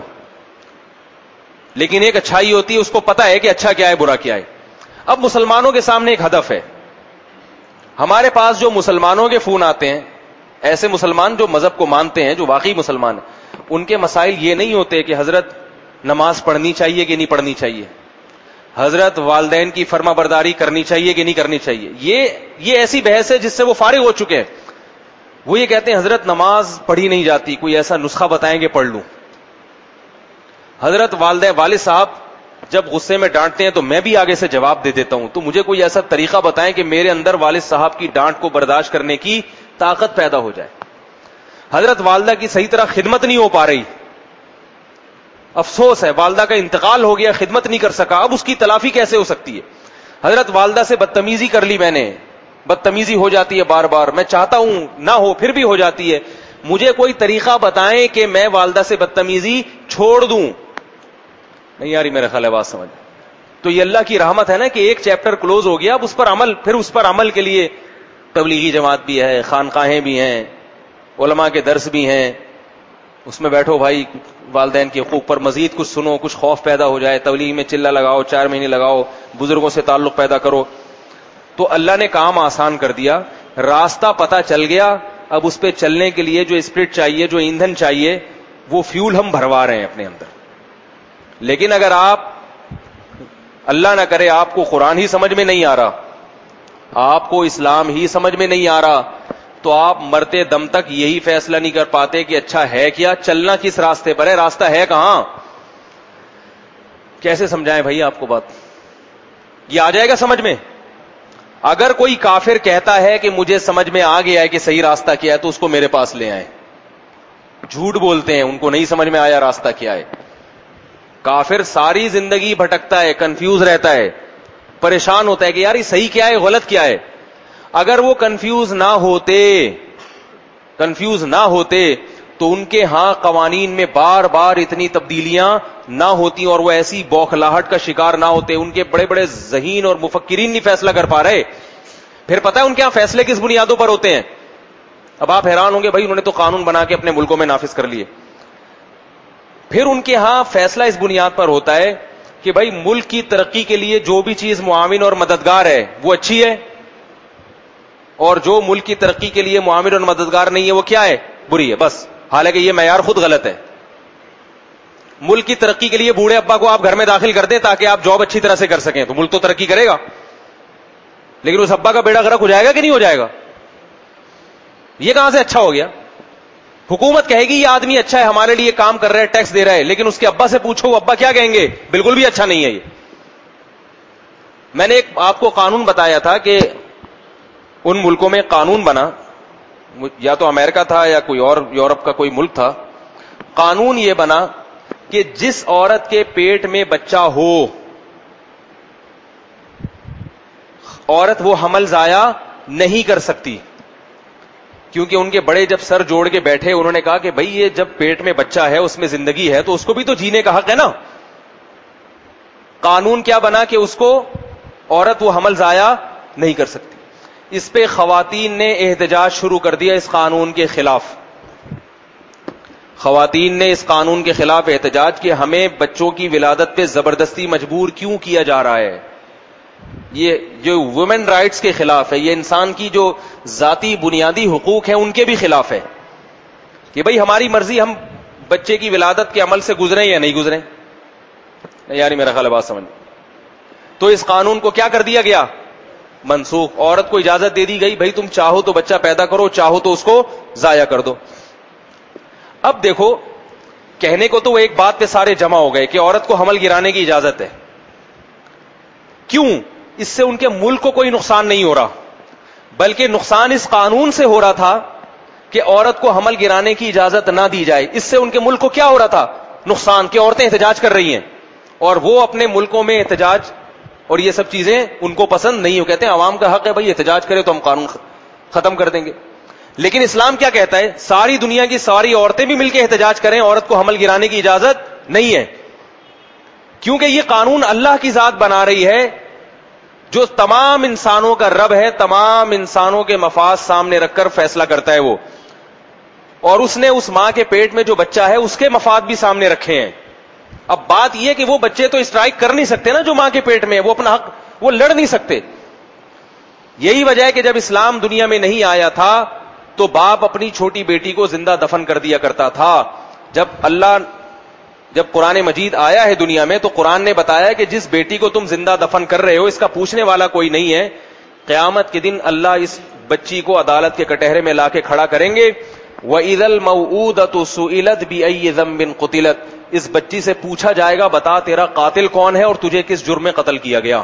لیکن ایک اچھائی ہوتی ہے, اس کو پتا ہے کہ اچھا کیا ہے برا کیا ہے. اب مسلمانوں کے سامنے ایک ہدف ہے. ہمارے پاس جو مسلمانوں کے فون آتے ہیں, ایسے مسلمان جو مذہب کو مانتے ہیں, جو واقعی مسلمان ہیں, ان کے مسائل یہ نہیں ہوتے کہ حضرت نماز پڑھنی چاہیے کہ نہیں پڑھنی چاہیے, حضرت والدین کی فرما برداری کرنی چاہیے کہ نہیں کرنی چاہیے. یہ ایسی بحث ہے جس سے وہ فارغ ہو چکے ہیں. وہ یہ کہتے ہیں حضرت نماز پڑھی نہیں جاتی, کوئی ایسا نسخہ بتائیں کہ پڑھ لوں. حضرت والد صاحب جب غصے میں ڈانٹتے ہیں تو میں بھی آگے سے جواب دے دیتا ہوں, تو مجھے کوئی ایسا طریقہ بتائیں کہ میرے اندر والد صاحب کی ڈانٹ کو برداشت کرنے کی طاقت پیدا ہو جائے. حضرت والدہ کی صحیح طرح خدمت نہیں ہو پا رہی, افسوس ہے, والدہ کا انتقال ہو گیا, خدمت نہیں کر سکا, اب اس کی تلافی کیسے ہو سکتی ہے. حضرت والدہ سے بدتمیزی کر لی میں نے, بدتمیزی ہو جاتی ہے بار بار, میں چاہتا ہوں نہ ہو پھر بھی ہو جاتی ہے. مجھے کوئی طریقہ بتائیں کہ میں والدہ سے بدتمیزی چھوڑ دوں. نہیں یاری میرا خیال ہے بات سمجھ. تو یہ اللہ کی رحمت ہے نا کہ ایک چیپٹر کلوز ہو گیا, اب اس پر عمل, پھر اس پر عمل کے لیے تبلیغی جماعت بھی ہے, خانقاہیں بھی ہیں, علماء کے درس بھی ہیں. اس میں بیٹھو بھائی, والدین کے حقوق پر مزید کچھ سنو, کچھ خوف پیدا ہو جائے, تبلیغ میں چلہ لگاؤ, 4 مہینے لگاؤ, بزرگوں سے تعلق پیدا کرو. تو اللہ نے کام آسان کر دیا, راستہ پتہ چل گیا. اب اس پہ چلنے کے لیے جو اسپرٹ چاہیے, جو ایندھن چاہیے, وہ فیول ہم بھروا رہے ہیں اپنے اندر. لیکن اگر آپ, اللہ نہ کرے آپ کو قرآن ہی سمجھ میں نہیں آ رہا, آپ کو اسلام ہی سمجھ میں نہیں آ رہا تو آپ مرتے دم تک یہی فیصلہ نہیں کر پاتے کہ اچھا ہے کیا, چلنا کس راستے پر ہے, راستہ ہے کہاں. کیسے سمجھائیں بھائی آپ کو بات, یہ آ جائے گا سمجھ میں؟ اگر کوئی کافر کہتا ہے کہ مجھے سمجھ میں آ گیا ہے کہ صحیح راستہ کیا ہے تو اس کو میرے پاس لے آئیں. جھوٹ بولتے ہیں, ان کو نہیں سمجھ میں آیا راستہ کیا ہے. کافر ساری زندگی بھٹکتا ہے, کنفیوز رہتا ہے, پریشان ہوتا ہے کہ یار یہ صحیح کیا ہے غلط کیا ہے. اگر وہ کنفیوز نہ ہوتے تو ان کے ہاں قوانین میں بار بار اتنی تبدیلیاں نہ ہوتی اور وہ ایسی بوکھلاہٹ کا شکار نہ ہوتے. ان کے بڑے بڑے ذہین اور مفکرین نہیں فیصلہ کر پا رہے. پھر پتہ ہے ان کے ہاں فیصلے کس بنیادوں پر ہوتے ہیں؟ اب آپ حیران ہوں گے, بھائی انہوں نے تو قانون بنا کے اپنے ملکوں میں نافذ کر لیے. پھر ان کے ہاں فیصلہ اس بنیاد پر ہوتا ہے کہ بھائی ملک کی ترقی کے لیے جو بھی چیز معاون اور مددگار ہے وہ اچھی ہے, اور جو ملک کی ترقی کے لیے معاون اور مددگار نہیں ہے وہ کیا ہے, بری ہے. بس, حالانکہ یہ معیار خود غلط ہے. ملک کی ترقی کے لیے بوڑھے ابا کو آپ گھر میں داخل کر دیں تاکہ آپ جاب اچھی طرح سے کر سکیں تو ملک تو ترقی کرے گا, لیکن اس ابا کا بیڑا غرق ہو جائے گا کہ نہیں ہو جائے گا؟ یہ کہاں سے اچھا ہو گیا؟ حکومت کہے گی یہ آدمی اچھا ہے, ہمارے لیے کام کر رہا ہے, ٹیکس دے رہا ہے, لیکن اس کے ابا سے پوچھو, وہ ابا کیا کہیں گے؟ بالکل بھی اچھا نہیں ہے یہ. میں نے ایک آپ کو قانون بتایا تھا کہ ان ملکوں میں قانون بنا, یا تو امریکہ تھا یا کوئی اور یورپ کا کوئی ملک تھا, قانون یہ بنا کہ جس عورت کے پیٹ میں بچہ ہو, عورت وہ حمل ضائع نہیں کر سکتی. کیونکہ ان کے بڑے جب سر جوڑ کے بیٹھے, انہوں نے کہا کہ بھائی یہ جب پیٹ میں بچہ ہے اس میں زندگی ہے تو اس کو بھی تو جینے کا حق ہے نا. قانون کیا بنا کہ اس کو عورت وہ حمل ضائع نہیں کر سکتی. اس پہ خواتین نے احتجاج شروع کر دیا اس قانون کے خلاف. خواتین نے اس قانون کے خلاف احتجاج کہ ہمیں بچوں کی ولادت پہ زبردستی مجبور کیوں کیا جا رہا ہے. یہ جو وومن رائٹس کے خلاف ہے, یہ انسان کی جو ذاتی بنیادی حقوق ہیں ان کے بھی خلاف ہے کہ بھئی ہماری مرضی, ہم بچے کی ولادت کے عمل سے گزریں یا نہیں گزریں. یعنی میرا خیال ہے بات سمجھ. تو اس قانون کو کیا کر دیا گیا؟ منسوخ. عورت کو اجازت دے دی گئی, بھئی تم چاہو تو بچہ پیدا کرو, چاہو تو اس کو ضائع کر دو. اب دیکھو, کہنے کو تو وہ ایک بات پہ سارے جمع ہو گئے کہ عورت کو حمل گرانے کی اجازت ہے. کیوں؟ اس سے ان کے ملک کو کوئی نقصان نہیں ہو رہا, بلکہ نقصان اس قانون سے ہو رہا تھا کہ عورت کو حمل گرانے کی اجازت نہ دی جائے. اس سے ان کے ملک کو کیا ہو رہا تھا؟ نقصان. کہ عورتیں احتجاج کر رہی ہیں اور وہ اپنے ملکوں میں احتجاج اور یہ سب چیزیں ان کو پسند نہیں ہو. کہتے ہیں عوام کا حق ہے بھائی احتجاج کرے تو ہم قانون ختم کر دیں گے. لیکن اسلام کیا کہتا ہے؟ ساری دنیا کی ساری عورتیں بھی مل کے احتجاج کریں, عورت کو حمل گرانے کی اجازت نہیں ہے. کیونکہ یہ قانون اللہ کی ذات بنا رہی ہے جو تمام انسانوں کا رب ہے, تمام انسانوں کے مفاد سامنے رکھ کر فیصلہ کرتا ہے وہ, اور اس نے اس ماں کے پیٹ میں جو بچہ ہے اس کے مفاد بھی سامنے رکھے ہیں. اب بات یہ کہ وہ بچے تو اسٹرائک کر نہیں سکتے نا جو ماں کے پیٹ میں, وہ اپنا حق وہ لڑ نہیں سکتے. یہی وجہ ہے کہ جب اسلام دنیا میں نہیں آیا تھا تو باپ اپنی چھوٹی بیٹی کو زندہ دفن کر دیا کرتا تھا. جب قرآن مجید آیا ہے دنیا میں تو قرآن نے بتایا کہ جس بیٹی کو تم زندہ دفن کر رہے ہو اس کا پوچھنے والا کوئی نہیں ہے. قیامت کے دن اللہ اس بچی کو عدالت کے کٹہرے میں لا کے کھڑا کریں گے. وَإِذَا الْمَوْءُودَةُ سُئِلَتْ بِأَيِّ ذَنبٍ قُتِلَتْ, اس بچی سے پوچھا جائے گا بتا تیرا قاتل کون ہے اور تجھے کس جرم میں قتل کیا گیا.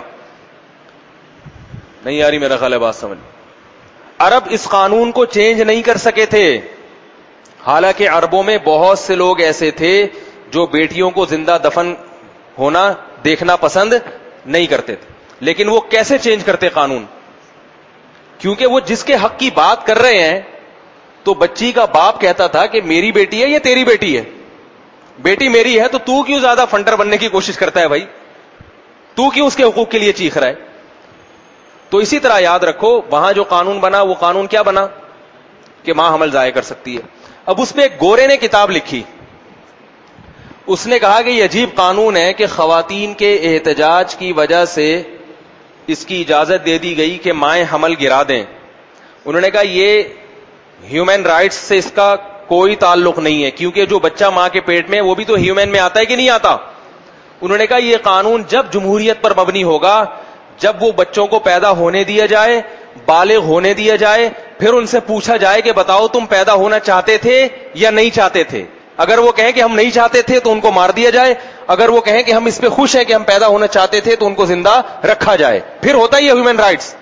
نہیں یاری میرا خیال ہے بات سمجھ. عرب اس قانون کو چینج نہیں کر سکے تھے, حالانکہ عربوں میں بہت سے لوگ ایسے تھے جو بیٹیوں کو زندہ دفن ہونا دیکھنا پسند نہیں کرتے تھے. لیکن وہ کیسے چینج کرتے قانون؟ کیونکہ وہ جس کے حق کی بات کر رہے ہیں تو بچی کا باپ کہتا تھا کہ میری بیٹی ہے یہ تیری بیٹی ہے, بیٹی میری ہے تو کیوں زیادہ فنٹر بننے کی کوشش کرتا ہے بھائی, تو کیوں اس کے حقوق کے لیے چیخ رہا ہے. تو اسی طرح یاد رکھو وہاں جو قانون بنا وہ قانون کیا بنا کہ ماں حمل ضائع کر سکتی ہے. اب اس پہ ایک گورے نے کتاب لکھی, اس نے کہا کہ یہ عجیب قانون ہے کہ خواتین کے احتجاج کی وجہ سے اس کی اجازت دے دی گئی کہ مائیں حمل گرا دیں. انہوں نے کہا یہ ہیومن رائٹس سے اس کا کوئی تعلق نہیں ہے, کیونکہ جو بچہ ماں کے پیٹ میں وہ بھی تو ہیومن میں آتا ہے کہ نہیں آتا. انہوں نے کہا یہ قانون جب جمہوریت پر مبنی ہوگا, جب وہ بچوں کو پیدا ہونے دیا جائے, بالغ ہونے دیا جائے, پھر ان سے پوچھا جائے کہ بتاؤ تم پیدا ہونا چاہتے تھے یا نہیں چاہتے تھے. اگر وہ کہیں کہ ہم نہیں چاہتے تھے تو ان کو مار دیا جائے, اگر وہ کہیں کہ ہم اس پہ خوش ہیں کہ ہم پیدا ہونا چاہتے تھے تو ان کو زندہ رکھا جائے. پھر ہوتا ہی ہے ہیومن رائٹس.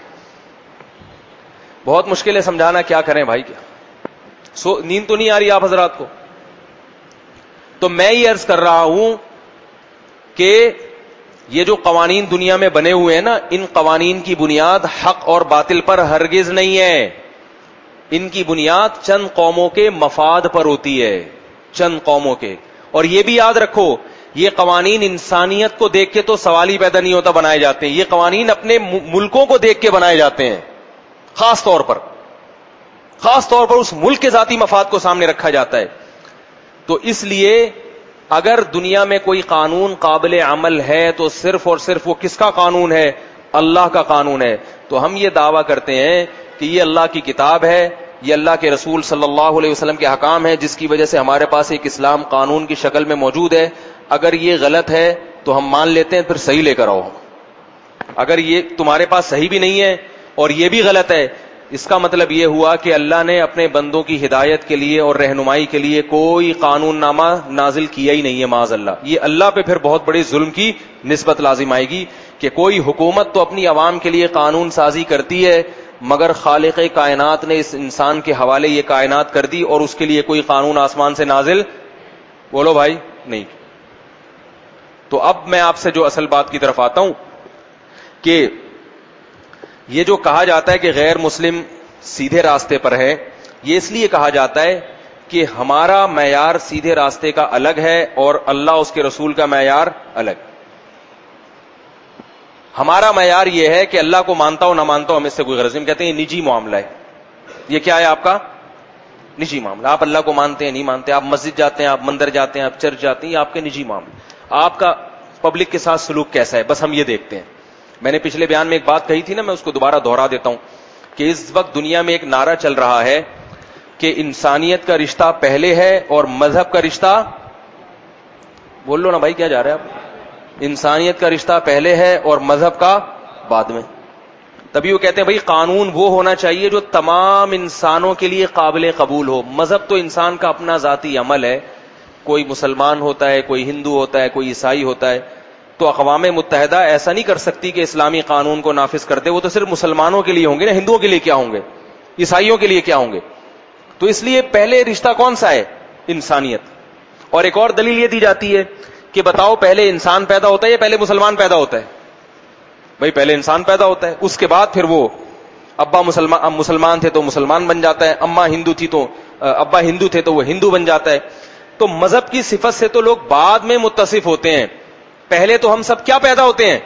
بہت مشکل ہے سمجھانا, کیا کریں بھائی, کیا نیند تو نہیں آ رہی آپ حضرات کو؟ تو میں یہ عرض کر رہا ہوں کہ یہ جو قوانین دنیا میں بنے ہوئے ہیں نا, ان قوانین کی بنیاد حق اور باطل پر ہرگز نہیں ہے. ان کی بنیاد چند قوموں کے مفاد پر ہوتی ہے, چند قوموں کے. اور یہ بھی یاد رکھو, یہ قوانین انسانیت کو دیکھ کے تو سوال ہی پیدا نہیں ہوتا بنائے جاتے ہیں. یہ قوانین اپنے ملکوں کو دیکھ کے بنائے جاتے ہیں, خاص طور پر اس ملک کے ذاتی مفاد کو سامنے رکھا جاتا ہے. تو اس لیے اگر دنیا میں کوئی قانون قابل عمل ہے تو صرف اور صرف وہ کس کا قانون ہے؟ اللہ کا قانون ہے. تو ہم یہ دعویٰ کرتے ہیں کہ یہ اللہ کی کتاب ہے, یہ اللہ کے رسول صلی اللہ علیہ وسلم کے احکام ہے, جس کی وجہ سے ہمارے پاس ایک اسلام قانون کی شکل میں موجود ہے. اگر یہ غلط ہے تو ہم مان لیتے ہیں, پھر صحیح لے کر آؤ. اگر یہ تمہارے پاس صحیح بھی نہیں ہے اور یہ بھی غلط ہے, اس کا مطلب یہ ہوا کہ اللہ نے اپنے بندوں کی ہدایت کے لیے اور رہنمائی کے لیے کوئی قانون نامہ نازل کیا ہی نہیں ہے, معاذ اللہ. یہ اللہ پہ پھر بہت بڑی ظلم کی نسبت لازم آئے گی کہ کوئی حکومت تو اپنی عوام کے لیے قانون سازی کرتی ہے, مگر خالق کائنات نے اس انسان کے حوالے یہ کائنات کر دی اور اس کے لیے کوئی قانون آسمان سے نازل, بولو بھائی, نہیں. تو اب میں آپ سے جو اصل بات کی طرف آتا ہوں کہ یہ جو کہا جاتا ہے کہ غیر مسلم سیدھے راستے پر ہے, یہ اس لیے کہا جاتا ہے کہ ہمارا معیار سیدھے راستے کا الگ ہے اور اللہ اس کے رسول کا معیار الگ. ہمارا معیار یہ ہے کہ اللہ کو مانتا ہو نہ مانتا ہو ہم اس سے کوئی غرض نہیں. کہتے ہیں یہ نجی معاملہ ہے. یہ کیا ہے آپ کا نجی معاملہ. آپ اللہ کو مانتے ہیں نہیں مانتے, آپ مسجد جاتے ہیں, آپ مندر جاتے ہیں, آپ چرچ جاتے ہیں, یہ آپ کے نجی معاملے. آپ کا پبلک کے ساتھ سلوک کیسا ہے, بس ہم یہ دیکھتے ہیں. میں نے پچھلے بیان میں ایک بات کہی تھی نا, میں اس کو دوبارہ دہرا دیتا ہوں کہ اس وقت دنیا میں ایک نعرہ چل رہا ہے کہ انسانیت کا رشتہ پہلے ہے اور مذہب کا رشتہ, بول لو نا بھائی, کیا جا رہا ہے آپ؟ انسانیت کا رشتہ پہلے ہے اور مذہب کا بعد میں. تبھی وہ کہتے ہیں بھائی قانون وہ ہونا چاہیے جو تمام انسانوں کے لیے قابل قبول ہو. مذہب تو انسان کا اپنا ذاتی عمل ہے, کوئی مسلمان ہوتا ہے, کوئی ہندو ہوتا ہے, کوئی عیسائی ہوتا ہے. تو اقوام متحدہ ایسا نہیں کر سکتی کہ اسلامی قانون کو نافذ کر دے. وہ تو صرف مسلمانوں کے لیے ہوں گے نا, ہندوؤں کے لیے کیا ہوں گے, عیسائیوں کے لیے کیا ہوں گے. تو اس لیے پہلے رشتہ کون سا ہے؟ انسانیت. اور ایک اور دلیل یہ دی جاتی ہے کہ بتاؤ پہلے انسان پیدا ہوتا ہے یا پہلے مسلمان پیدا ہوتا ہے؟ بھائی پہلے انسان پیدا ہوتا ہے, اس کے بعد پھر وہ ابا مسلمان تھے تو مسلمان بن جاتا ہے, اماں ہندو تھی تو ابا ہندو تھے تو وہ ہندو بن جاتا ہے. تو مذہب کی صفت سے تو لوگ بعد میں متصف ہوتے ہیں, پہلے تو ہم سب کیا پیدا ہوتے ہیں؟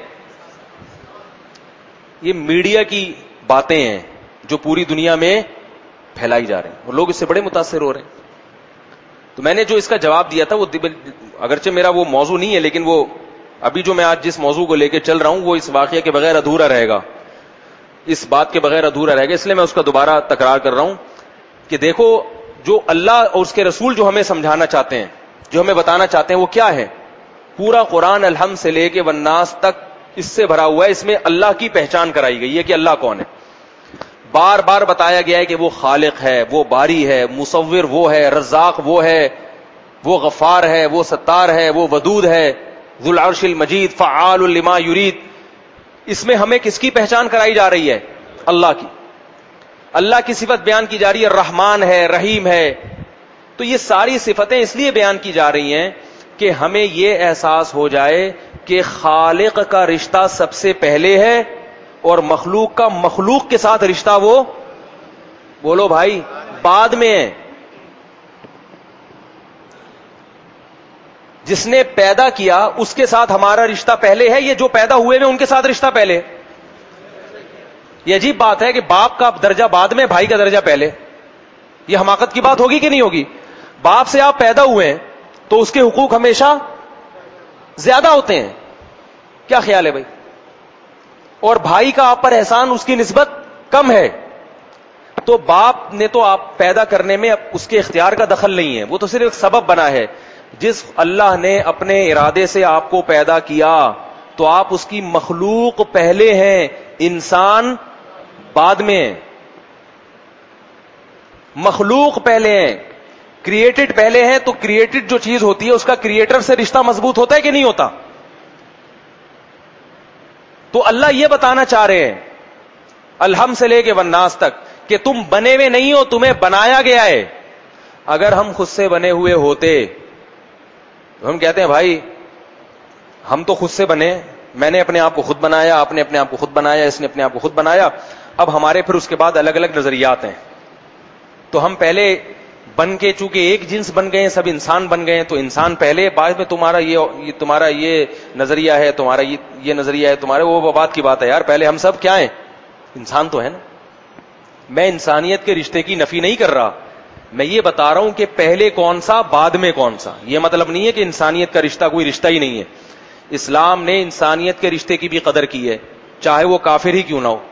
یہ میڈیا کی باتیں ہیں جو پوری دنیا میں پھیلائی جا رہے ہیں اور لوگ اس سے بڑے متاثر ہو رہے ہیں. تو میں نے جو اس کا جواب دیا تھا وہ اگرچہ میرا وہ موضوع نہیں ہے, لیکن وہ ابھی جو میں آج جس موضوع کو لے کے چل رہا ہوں وہ اس واقعے کے بغیر ادھورا رہے گا, اس بات کے بغیر ادھورا رہے گا. اس لیے میں اس کا دوبارہ تکرار کر رہا ہوں کہ دیکھو جو اللہ اور اس کے رسول جو ہمیں سمجھانا چاہتے ہیں, جو ہمیں بتانا چاہتے ہیں, وہ کیا ہے؟ پورا قرآن الحمد سے لے کے والناس تک اس سے بھرا ہوا ہے. اس میں اللہ کی پہچان کرائی گئی ہے کہ اللہ کون ہے. بار بار بتایا گیا ہے کہ وہ خالق ہے, وہ باری ہے, مصور وہ ہے, رزاق وہ ہے, وہ غفار ہے, وہ ستار ہے, وہ ودود ہے, ذو العرش المجید, فعال لما یرید. اس میں ہمیں کس کی پہچان کرائی جا رہی ہے؟ اللہ کی. اللہ کی صفت بیان کی جا رہی ہے, رحمان ہے, رحیم ہے. تو یہ ساری صفتیں اس لیے بیان کی جا رہی ہیں کہ ہمیں یہ احساس ہو جائے کہ خالق کا رشتہ سب سے پہلے ہے اور مخلوق کا مخلوق کے ساتھ رشتہ وہ, بولو بھائی, بعد میں ہے. جس نے پیدا کیا اس کے ساتھ ہمارا رشتہ پہلے ہے, یہ جو پیدا ہوئے ہیں ان کے ساتھ رشتہ پہلے. یہ عجیب بات ہے کہ باپ کا درجہ بعد میں, بھائی کا درجہ پہلے. یہ حماقت کی بات ہوگی کہ نہیں ہوگی؟ باپ سے آپ پیدا ہوئے ہیں تو اس کے حقوق ہمیشہ زیادہ ہوتے ہیں. کیا خیال ہے بھائی؟ اور بھائی کا آپ پر احسان, اس کی نسبت کم ہے. تو باپ نے تو آپ پیدا کرنے میں اس کے اختیار کا دخل نہیں ہے, وہ تو صرف ایک سبب بنا ہے. جس اللہ نے اپنے ارادے سے آپ کو پیدا کیا تو آپ اس کی مخلوق پہلے ہیں، انسان بعد میں ہیں. مخلوق پہلے ہیں، کریٹڈ پہلے ہیں. تو کریٹڈ جو چیز ہوتی ہے اس کا کریٹر سے رشتہ مضبوط ہوتا ہے کہ نہیں ہوتا؟ تو اللہ یہ بتانا چاہ رہے ہیں الحم سے لے کے والناس تک کہ تم بنے ہوئے نہیں ہو، تمہیں بنایا گیا ہے. اگر ہم خود سے بنے ہوئے ہوتے تو ہم کہتے ہیں بھائی ہم تو خود سے بنے، میں نے اپنے آپ کو خود بنایا، آپ نے اپنے آپ کو خود بنایا، اس نے اپنے آپ کو خود بنایا. اب ہمارے پھر اس کے بعد الگ الگ نظریات ہیں. تو ہم پہلے بن کے چونکہ ایک جنس بن گئے ہیں، سب انسان بن گئے ہیں، تو انسان پہلے، بعد میں تمہارا یہ نظریہ ہے، تمہارا یہ نظریہ ہے، تمہارے وہ بات کی بات ہے. یار پہلے ہم سب کیا ہیں؟ انسان تو ہے نا. میں انسانیت کے رشتے کی نفی نہیں کر رہا، میں یہ بتا رہا ہوں کہ پہلے کون سا بعد میں کون سا. یہ مطلب نہیں ہے کہ انسانیت کا رشتہ کوئی رشتہ ہی نہیں ہے. اسلام نے انسانیت کے رشتے کی بھی قدر کی ہے، چاہے وہ کافر ہی کیوں نہ ہو.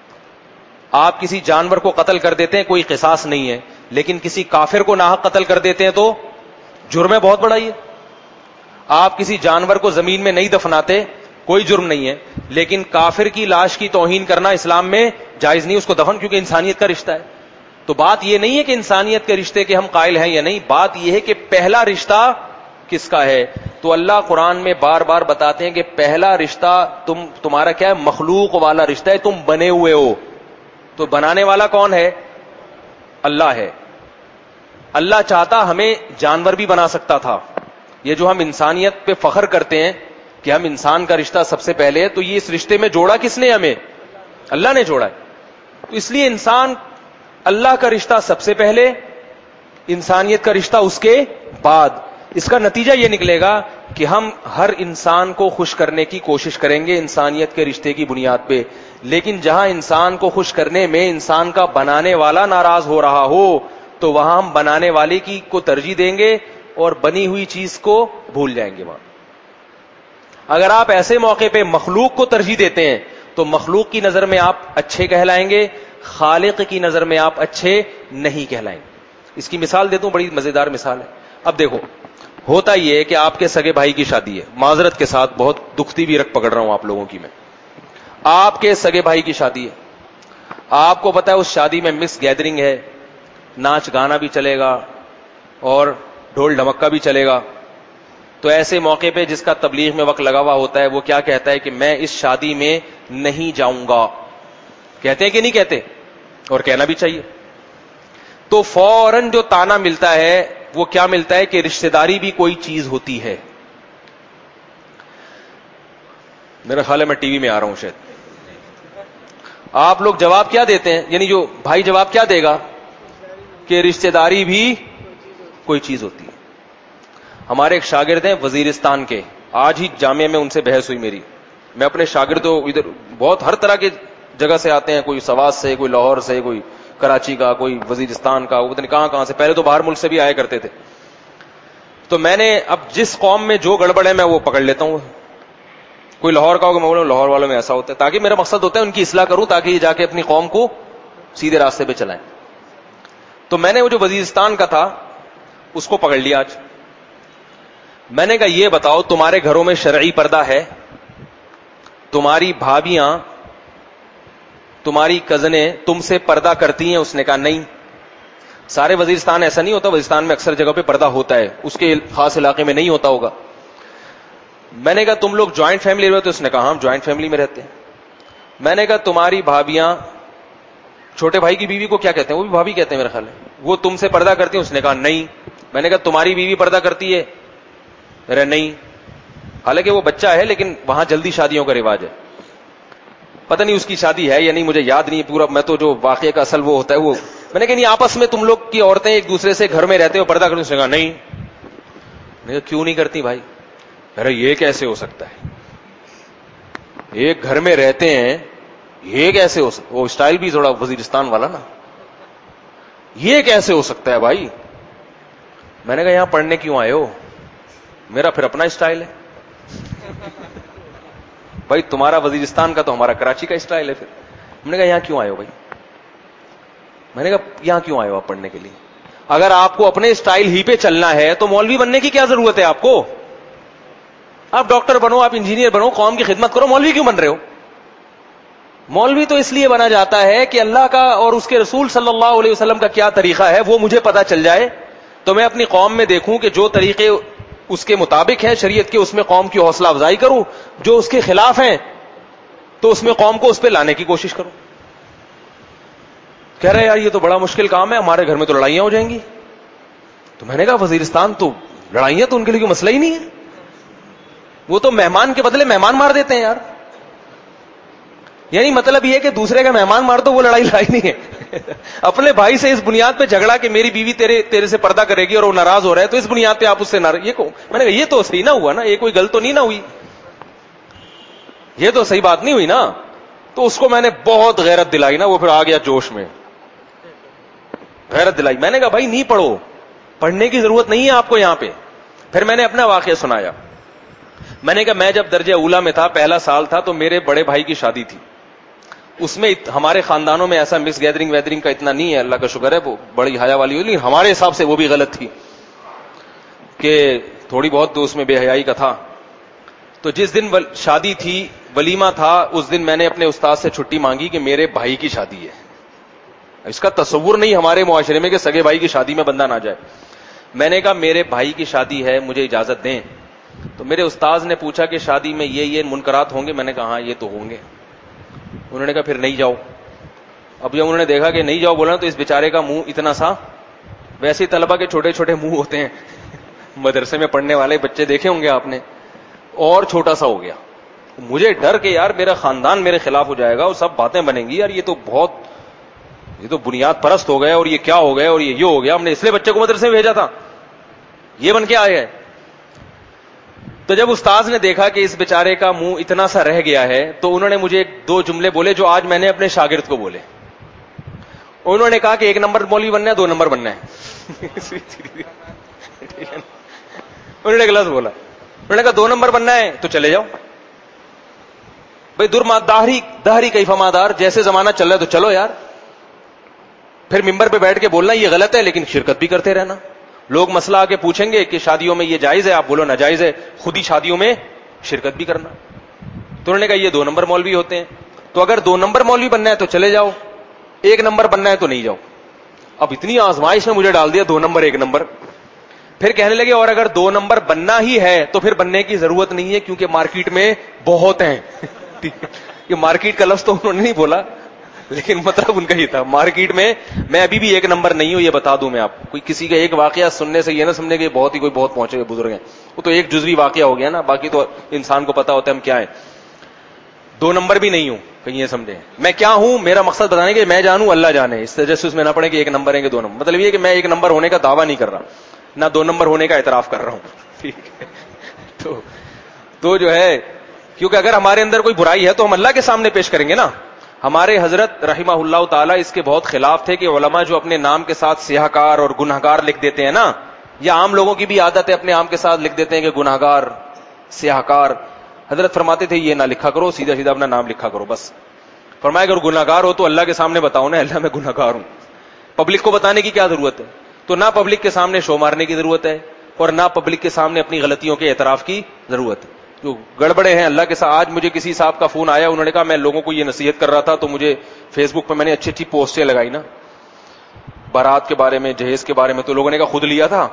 آپ کسی جانور کو قتل کر دیتے ہیں کوئی قصاص نہیں ہے، لیکن کسی کافر کو ناحق قتل کر دیتے ہیں تو جرم ہے بہت بڑا. یہ آپ کسی جانور کو زمین میں نہیں دفناتے کوئی جرم نہیں ہے، لیکن کافر کی لاش کی توہین کرنا اسلام میں جائز نہیں، اس کو دفن، کیونکہ انسانیت کا رشتہ ہے. تو بات یہ نہیں ہے کہ انسانیت کے رشتے کے ہم قائل ہیں یا نہیں، بات یہ ہے کہ پہلا رشتہ کس کا ہے. تو اللہ قرآن میں بار بار بتاتے ہیں کہ پہلا رشتہ تمہارا کیا ہے؟ مخلوق والا رشتہ ہے، تم بنے ہوئے ہو. تو بنانے والا کون ہے؟ اللہ ہے. اللہ چاہتا ہمیں جانور بھی بنا سکتا تھا. یہ جو ہم انسانیت پہ فخر کرتے ہیں کہ ہم انسان کا رشتہ سب سے پہلے ہے، تو یہ اس رشتے میں جوڑا کس نے؟ ہمیں اللہ نے جوڑا ہے. تو اس لیے انسان، اللہ کا رشتہ سب سے پہلے، انسانیت کا رشتہ اس کے بعد. اس کا نتیجہ یہ نکلے گا کہ ہم ہر انسان کو خوش کرنے کی کوشش کریں گے انسانیت کے رشتے کی بنیاد پہ. لیکن جہاں انسان کو خوش کرنے میں انسان کا بنانے والا ناراض ہو رہا ہو تو وہاں ہم بنانے والے کی کو ترجیح دیں گے اور بنی ہوئی چیز کو بھول جائیں گے. وہاں اگر آپ ایسے موقع پہ مخلوق کو ترجیح دیتے ہیں تو مخلوق کی نظر میں آپ اچھے کہلائیں گے، خالق کی نظر میں آپ اچھے نہیں کہلائیں گے. اس کی مثال دیتا ہوں، بڑی مزیدار مثال ہے. اب دیکھو، ہوتا یہ ہے کہ آپ کے سگے بھائی کی شادی ہے، معذرت کے ساتھ بہت دکھتی بھی رکھ پکڑ رہا ہوں آپ لوگوں کی. میں آپ کے سگے بھائی کی شادی ہے، آپ کو پتا ہے اس شادی میں مکس گیدرنگ ہے، ناچ گانا بھی چلے گا اور ڈھول ڈھمکا بھی چلے گا. تو ایسے موقع پہ جس کا تبلیغ میں وقت لگا ہوا ہوتا ہے وہ کیا کہتا ہے کہ میں اس شادی میں نہیں جاؤں گا. کہتے ہیں کہ نہیں کہتے؟ اور کہنا بھی چاہیے. تو فوراً جو تانا ملتا ہے وہ کیا ملتا ہے کہ رشتہ داری بھی کوئی چیز ہوتی ہے. میرا خیال ہے میں ٹی وی میں آ رہا ہوں شاید. آپ لوگ جواب کیا دیتے ہیں؟ یعنی جو بھائی جواب کیا دے گا کہ رشتہ داری بھی کوئی چیز ہوتی ہے. ہمارے ایک شاگرد ہیں وزیرستان کے، آج ہی جامعہ میں ان سے بحث ہوئی میری. میں اپنے شاگرد ادھر بہت ہر طرح کے جگہ سے آتے ہیں، کوئی سواس سے، کوئی لاہور سے، کوئی کراچی کا، کوئی وزیرستان کا، پتہ نہیں کہاں سے. پہلے تو باہر ملک سے بھی آیا کرتے تھے. تو میں نے اب جس قوم میں جو گڑبڑ ہے میں وہ پکڑ لیتا ہوں. کوئی لاہور کا ہوگا میں بولوں لاہور والوں میں ایسا ہوتا ہے، تاکہ میرا مقصد ہوتا ہے ان کی اصلاح کروں تاکہ یہ جا کے اپنی قوم کو سیدھے راستے پہ چلائیں. تو میں نے وہ جو وزیرستان کا تھا اس کو پکڑ لیا آج. میں نے کہا یہ بتاؤ تمہارے گھروں میں شرعی پردہ ہے؟ تمہاری بھابیاں، تمہاری کزنیں تم سے پردہ کرتی ہیں؟ اس نے کہا نہیں. سارے وزیرستان ایسا نہیں ہوتا، وزیرستان میں اکثر جگہ پہ پردہ ہوتا ہے، اس کے خاص علاقے میں نہیں ہوتا ہوگا. میں نے کہا تم لوگ جوائنٹ فیملی رہتے؟ اس نے کہا ہم جوائنٹ فیملی میں رہتے ہیں. میں نے کہا تمہاری بھابیاں، چھوٹے بھائی کی بیوی کو کیا کہتے ہیں؟ وہ بھی بھابی کہتے ہیں میرا خیال ہے، وہ تم سے پردہ کرتی ہیں؟ اس نے کہا نہیں. میں نے کہا تمہاری بیوی پردہ کرتی ہے؟ ارے نہیں. حالانکہ وہ بچہ ہے لیکن وہاں جلدی شادیوں کا رواج ہے. پتہ نہیں اس کی شادی ہے یا نہیں، مجھے یاد نہیں پورا. میں تو جو واقعے کا اصل وہ ہوتا ہے وہ میں نے کہا نہیں آپس میں تم لوگ کی عورتیں ایک دوسرے سے گھر میں رہتے ہو پردہ کرتی؟ اس نے کہا نہیں. میں نے کہا کیوں نہیں کرتی بھائی؟ ارے یہ کیسے ہو سکتا ہے، ایک گھر میں رہتے ہیں، یہ کیسے ہو سکتا؟ وہ اسٹائل بھی تھوڑا وزیرستان والا نا، یہ کیسے ہو سکتا ہے بھائی؟ میں نے کہا یہاں پڑھنے کیوں آئے ہو؟ میرا پھر اپنا اسٹائل ہے. بھائی تمہارا وزیرستان کا تو ہمارا کراچی کا اسٹائل ہے. پھر میں نے کہا یہاں کیوں آئے ہو بھائی؟ میں نے کہا یہاں کیوں آئے ہو آپ پڑھنے کے لیے؟ اگر آپ کو اپنے اسٹائل ہی پہ چلنا ہے تو مولوی بننے کی کیا ضرورت ہے آپ کو؟ آپ ڈاکٹر بنو, آپ انجینئر بنو, قوم کی خدمت کرو, مولوی کیوں بن رہے ہو؟ مولوی تو اس لیے بنا جاتا ہے کہ اللہ کا اور اس کے رسول صلی اللہ علیہ وسلم کا کیا طریقہ ہے وہ مجھے پتا چل جائے, تو میں اپنی قوم میں دیکھوں کہ جو طریقے اس کے مطابق ہیں شریعت کے, اس میں قوم کی حوصلہ افزائی کروں, جو اس کے خلاف ہیں تو اس میں قوم کو اس پہ لانے کی کوشش کروں. کہہ رہے یار یہ تو بڑا مشکل کام ہے, ہمارے گھر میں تو لڑائیاں ہو جائیں گی. تو میں نے کہا وزیرستان تو لڑائیاں تو ان کے لیے کوئی مسئلہ ہی نہیں ہے, وہ تو مہمان کے بدلے مہمان مار دیتے ہیں یار. یعنی مطلب یہ کہ دوسرے کا مہمان مار دو, وہ لڑائی نہیں ہے. اپنے بھائی سے اس بنیاد پہ جھگڑا کہ میری بیوی تیرے سے پردہ کرے گی اور وہ ناراض ہو رہا ہے, تو اس بنیاد پہ آپ اس سے ناراض. میں نے کہا یہ تو صحیح نہ ہوا نا, یہ کوئی غلط تو نہیں نہ ہوئی, یہ تو صحیح بات نہیں ہوئی نا. تو اس کو میں نے بہت غیرت دلائی نا, وہ پھر آ گیا جوش میں, غیرت دلائی. میں نے کہا بھائی نہیں پڑھو, پڑھنے کی ضرورت نہیں ہے آپ کو یہاں پہ. پھر میں نے اپنا واقعہ سنایا. میں نے کہا میں جب درجہ اولا میں تھا, پہلا سال تھا, تو میرے بڑے بھائی کی شادی تھی. اس میں ہمارے خاندانوں میں ایسا مکس گیدرنگ ویدرنگ کا اتنا نہیں ہے, اللہ کا شکر ہے, وہ بڑی حیا والی ہوئی, لیکن ہمارے حساب سے وہ بھی غلط تھی کہ تھوڑی بہت تو اس میں بے حیائی کا تھا. تو جس دن شادی تھی, ولیمہ تھا, اس دن میں نے اپنے استاد سے چھٹی مانگی کہ میرے بھائی کی شادی ہے. اس کا تصور نہیں ہمارے معاشرے میں کہ سگے بھائی کی شادی میں بندہ نہ جائے. میں نے کہا میرے بھائی کی شادی ہے, مجھے اجازت دیں. تو میرے استاد نے پوچھا کہ شادی میں یہ منکرات ہوں گے؟ میں نے کہا ہاں یہ تو ہوں گے. انہوں نے کہا پھر نہیں جاؤ. اب جب انہوں نے دیکھا کہ نہیں جاؤ بولا تو اس بیچارے کا منہ اتنا سا, ویسے طلبہ کے چھوٹے چھوٹے منہ ہوتے ہیں, مدرسے میں پڑھنے والے بچے دیکھے ہوں گے آپ نے, اور چھوٹا سا ہو گیا. مجھے ڈر کہ یار میرا خاندان میرے خلاف ہو جائے گا اور سب باتیں بنیں گی, یار یہ تو بنیاد پرست ہو گئے, اور یہ کیا ہو گئے, اور یہ ہو گیا, ہم نے اس لیے بچے کو مدرسے میں بھیجا تھا, یہ بن کے آئے ہیں. تو جب استاذ نے دیکھا کہ اس بیچارے کا منہ اتنا سا رہ گیا ہے, تو انہوں نے مجھے 2 جملے بولے جو آج میں نے اپنے شاگرد کو بولے. انہوں نے کہا کہ 1 نمبر مولوی بننا ہے, 2 نمبر بننا ہے. انہوں نے غلط بولا. انہوں نے کہا 2 نمبر بننا ہے تو چلے جاؤ بھائی, دہری کیف مادار, جیسے زمانہ چل رہا ہے تو چلو یار. پھر ممبر پہ بیٹھ کے بولنا یہ غلط ہے, لیکن شرکت بھی کرتے رہنا. لوگ مسئلہ آ کے پوچھیں گے کہ شادیوں میں یہ جائز ہے, آپ بولو ناجائز ہے, خود ہی شادیوں میں شرکت بھی کرنا. تو انہوں نے کہا یہ 2 نمبر مولوی ہوتے ہیں. تو اگر 2 نمبر مولوی بننا ہے تو چلے جاؤ, 1 نمبر بننا ہے تو نہیں جاؤ. اب اتنی آزمائش میں مجھے ڈال دیا, 2 نمبر 1 نمبر. پھر کہنے لگے اور اگر 2 نمبر بننا ہی ہے تو پھر بننے کی ضرورت نہیں ہے, کیونکہ مارکیٹ میں بہت ہیں. یہ مارکیٹ کا لفظ تو انہوں نے نہیں بولا, لیکن مطلب ان کا ہی تھا, مارکیٹ میں میں ابھی بھی 1 نمبر نہیں ہوں. یہ بتا دوں میں آپ کو, کوئی کسی کا ایک واقعہ سننے سے یہ نہ سمجھے کہ بہت پہنچے ہوئے بزرگ ہیں. وہ تو ایک جزوی واقعہ ہو گیا نا, باقی تو انسان کو پتا ہوتا ہے ہم کیا ہیں. 2 نمبر بھی نہیں ہوں, کہیں یہ سمجھے میں کیا ہوں. میرا مقصد بتانے کہ میں جانوں اللہ جانے, اس تجسس میں نہ پڑے کہ 1 نمبر ہے کہ 2 نمبر. مطلب یہ کہ میں 1 نمبر ہونے کا دعویٰ نہیں کر رہا, نہ 2 نمبر ہونے کا اعتراف کر رہا ہوں. ٹھیک ہے, تو جو ہے, کیونکہ اگر ہمارے اندر کوئی برائی ہے تو ہم اللہ کے سامنے پیش کریں گے نا. ہمارے حضرت رحمہ اللہ تعالیٰ اس کے بہت خلاف تھے کہ علماء جو اپنے نام کے ساتھ سیاہکار اور گنہگار لکھ دیتے ہیں نا, یا عام لوگوں کی بھی عادت ہے اپنے نام کے ساتھ لکھ دیتے ہیں کہ گنہگار, سیاہکار. حضرت فرماتے تھے یہ نہ لکھا کرو, سیدھا سیدھا اپنا نام لکھا کرو بس. فرمایا اگر گنہگار ہو تو اللہ کے سامنے بتاؤ نا, اللہ میں گنہگار ہوں. پبلک کو بتانے کی کیا ضرورت ہے؟ تو نہ پبلک کے سامنے شو مارنے کی ضرورت ہے, اور نہ پبلک کے سامنے اپنی غلطیوں کے اعتراف کی ضرورت ہے. جو گڑبڑے ہیں اللہ کے ساتھ. آج مجھے کسی صاحب کا فون آیا, انہوں نے کہا میں لوگوں کو یہ نصیحت کر رہا تھا, تو مجھے فیس بک پہ میں نے اچھی اچھی پوسٹیں لگائی نا, بارات کے بارے میں, جہیز کے بارے میں. تو لوگوں نے کہا خود لیا تھا؟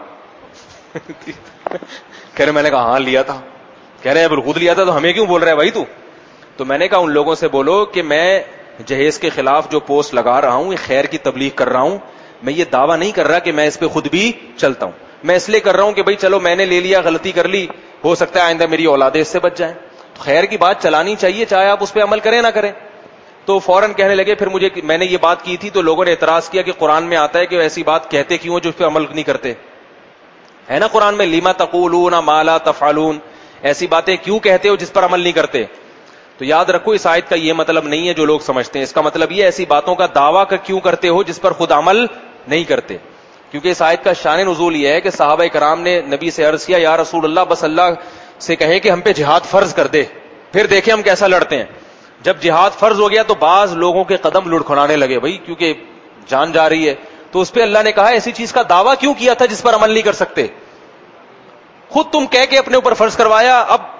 کہہ رہے میں نے کہا ہاں لیا تھا. کہہ رہے ہیں خود لیا تھا تو ہمیں کیوں بول رہا ہے بھائی تو؟ تو میں نے کہا ان لوگوں سے بولو کہ میں جہیز کے خلاف جو پوسٹ لگا رہا ہوں, یہ خیر کی تبلیغ کر رہا ہوں. میں یہ دعویٰ نہیں کر رہا کہ میں اس پہ خود بھی چلتا ہوں. میں اس لیے کر رہا ہوں کہ بھائی چلو میں نے لے لیا, غلطی کر لی, ہو سکتا ہے آئندہ میری اولادیں اس سے بچ جائیں. تو خیر کی بات چلانی چاہیے, چاہے آپ اس پہ عمل کریں نہ کریں. تو فوراً کہنے لگے. پھر میں نے یہ بات کی تھی تو لوگوں نے اعتراض کیا کہ قرآن میں آتا ہے کہ ایسی بات کہتے کیوں جو اس پہ عمل نہیں کرتے, ہے نا قرآن میں لما تقولون ما لا تفعلون, ایسی باتیں کیوں کہتے ہو جس پر عمل نہیں کرتے. تو یاد رکھو اس آیت کا یہ مطلب نہیں ہے جو لوگ سمجھتے ہیں. اس کا مطلب یہ ایسی باتوں کا دعویٰ کیوں کرتے ہو جس پر خود عمل نہیں کرتے. کیونکہ اس آیت کا شان نزول یہ ہے کہ صحابہ کرام نے نبی سے عرض کیا یا رسول اللہ بس اللہ سے کہیں کہ ہم پہ جہاد فرض کر دے, پھر دیکھیں ہم کیسا لڑتے ہیں. جب جہاد فرض ہو گیا تو بعض لوگوں کے قدم لڑکھڑانے لگے بھائی, کیونکہ جان جا رہی ہے. تو اس پہ اللہ نے کہا ایسی چیز کا دعویٰ کیوں کیا تھا جس پر عمل نہیں کر سکتے؟ خود تم کہہ کے اپنے اوپر فرض کروایا, اب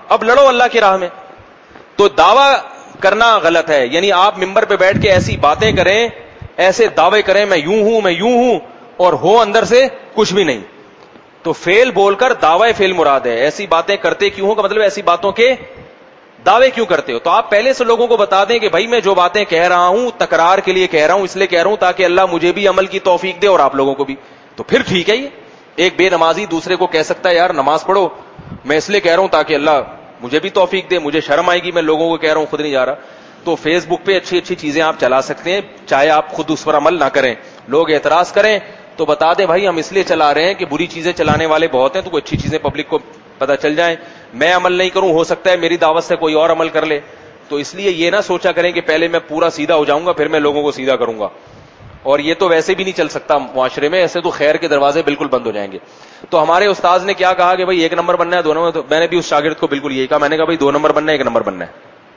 اب لڑو اللہ کی راہ میں. تو دعویٰ کرنا غلط ہے, یعنی آپ ممبر پہ بیٹھ کے ایسی باتیں کریں, ایسے دعوے کریں میں یوں ہوں اور ہو اندر سے کچھ بھی نہیں. تو فیل بول کر دعوی فیل مراد ہے. ایسی باتیں کرتے کیوں ہو کا مطلب ایسی باتوں کے دعوے کیوں کرتے ہو. تو آپ پہلے سے لوگوں کو بتا دیں کہ بھائی میں جو باتیں کہہ رہا ہوں تکرار کے لیے کہہ رہا ہوں, اس لیے کہہ رہا ہوں تاکہ اللہ مجھے بھی عمل کی توفیق دے اور آپ لوگوں کو بھی. تو پھر ٹھیک ہے. یہ ایک بے نمازی دوسرے کو کہہ سکتا ہے یار نماز پڑھو, میں اس لیے کہہ رہا ہوں تاکہ اللہ مجھے بھی توفیق دے, مجھے شرم آئے گی میں لوگوں کو کہہ رہا ہوں, خود نہیں جا رہا. تو فیس بک پہ اچھی اچھی چیزیں آپ چلا سکتے ہیں, چاہے آپ خود اس پر عمل نہ کریں. لوگ اعتراض کریں تو بتا دیں بھائی ہم اس لیے چلا رہے ہیں کہ بری چیزیں چلانے والے بہت ہیں, تو کوئی اچھی چیزیں پبلک کو پتہ چل جائیں. میں عمل نہیں کروں, ہو سکتا ہے میری دعوت سے کوئی اور عمل کر لے. تو اس لیے یہ نہ سوچا کریں کہ پہلے میں پورا سیدھا ہو جاؤں گا پھر میں لوگوں کو سیدھا کروں گا, اور یہ تو ویسے بھی نہیں چل سکتا معاشرے میں, ایسے تو خیر کے دروازے بالکل بند ہو جائیں گے. تو ہمارے استاذ نے کیا کہا کہ بھائی 1 نمبر بننا ہے 2 نمبر. میں نے بھی اس شاگرد کو بالکل یہی کہا, میں نے کہا بھائی 2 نمبر بننا ہے 1 نمبر بننا ہے.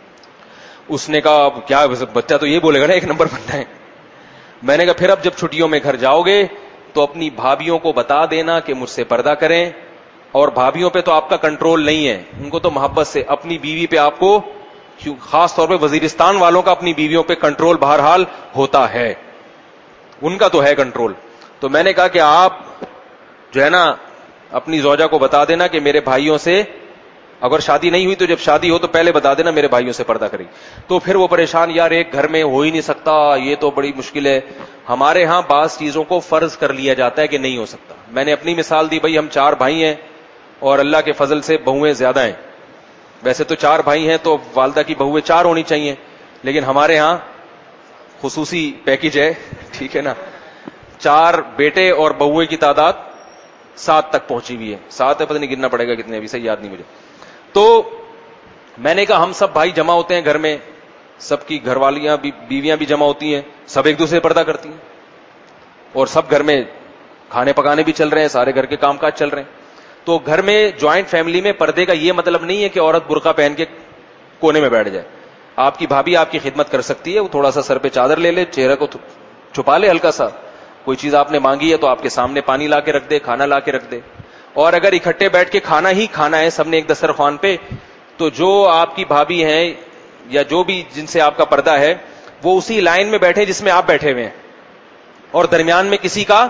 اس نے کہا اب کیا بچہ تو یہ بولے گا نا 1 نمبر بننا ہے. میں نے کہا پھر اب جب چھٹیوں میں گھر جاؤ گے تو اپنی بھابھیوں کو بتا دینا کہ مجھ سے پردہ کریں, اور بھابھیوں پہ تو آپ کا کنٹرول نہیں ہے, ان کو تو محبت سے, اپنی بیوی پہ آپ کو خاص طور پہ وزیرستان والوں کا اپنی بیویوں پہ کنٹرول بہرحال ہوتا ہے, ان کا تو ہے کنٹرول. تو میں نے کہا کہ آپ جو ہے نا اپنی زوجہ کو بتا دینا کہ میرے بھائیوں سے, اگر شادی نہیں ہوئی تو جب شادی ہو تو پہلے بتا دینا میرے بھائیوں سے پردہ کریں. تو پھر وہ پریشان, یار ایک گھر میں ہو ہی نہیں سکتا, یہ تو بڑی مشکل ہے. ہمارے ہاں بعض چیزوں کو فرض کر لیا جاتا ہے کہ نہیں ہو سکتا. میں نے اپنی مثال دی, بھائی ہم 4 بھائی ہیں اور اللہ کے فضل سے بہویں زیادہ ہیں. ویسے تو 4 بھائی ہیں تو والدہ کی بہویں 4 ہونی چاہیے, لیکن ہمارے ہاں خصوصی پیکج ہے, ٹھیک ہے نا, 4 بیٹے اور بہویں کی تعداد 7 تک پہنچی ہوئی ہے. 7 ہے, پتہ نہیں گننا پڑے گا کتنے, ابھی صحیح یاد نہیں مجھے. تو میں نے کہا ہم سب بھائی جمع ہوتے ہیں گھر میں, سب کی گھر والیاں بھی, بیویاں بھی جمع ہوتی ہیں, سب ایک دوسرے سے پردہ کرتی ہیں, اور سب گھر میں کھانے پکانے بھی چل رہے ہیں, سارے گھر کے کام کاج چل رہے ہیں. تو گھر میں جوائنٹ فیملی میں پردے کا یہ مطلب نہیں ہے کہ عورت برقع پہن کے کونے میں بیٹھ جائے. آپ کی بھابھی آپ کی خدمت کر سکتی ہے, وہ تھوڑا سا سر پہ چادر لے لے, چہرے کو چھپا لے ہلکا سا, کوئی چیز آپ نے مانگی ہے تو آپ کے سامنے پانی لا کے رکھ دے, کھانا لا کے رکھ دے. اور اگر اکٹھے بیٹھ کے کھانا ہی کھانا ہے سب نے ایک دسترخوان پہ, تو جو آپ کی بھابھی ہیں یا جو بھی جن سے آپ کا پردہ ہے وہ اسی لائن میں بیٹھے جس میں آپ بیٹھے ہوئے ہیں, اور درمیان میں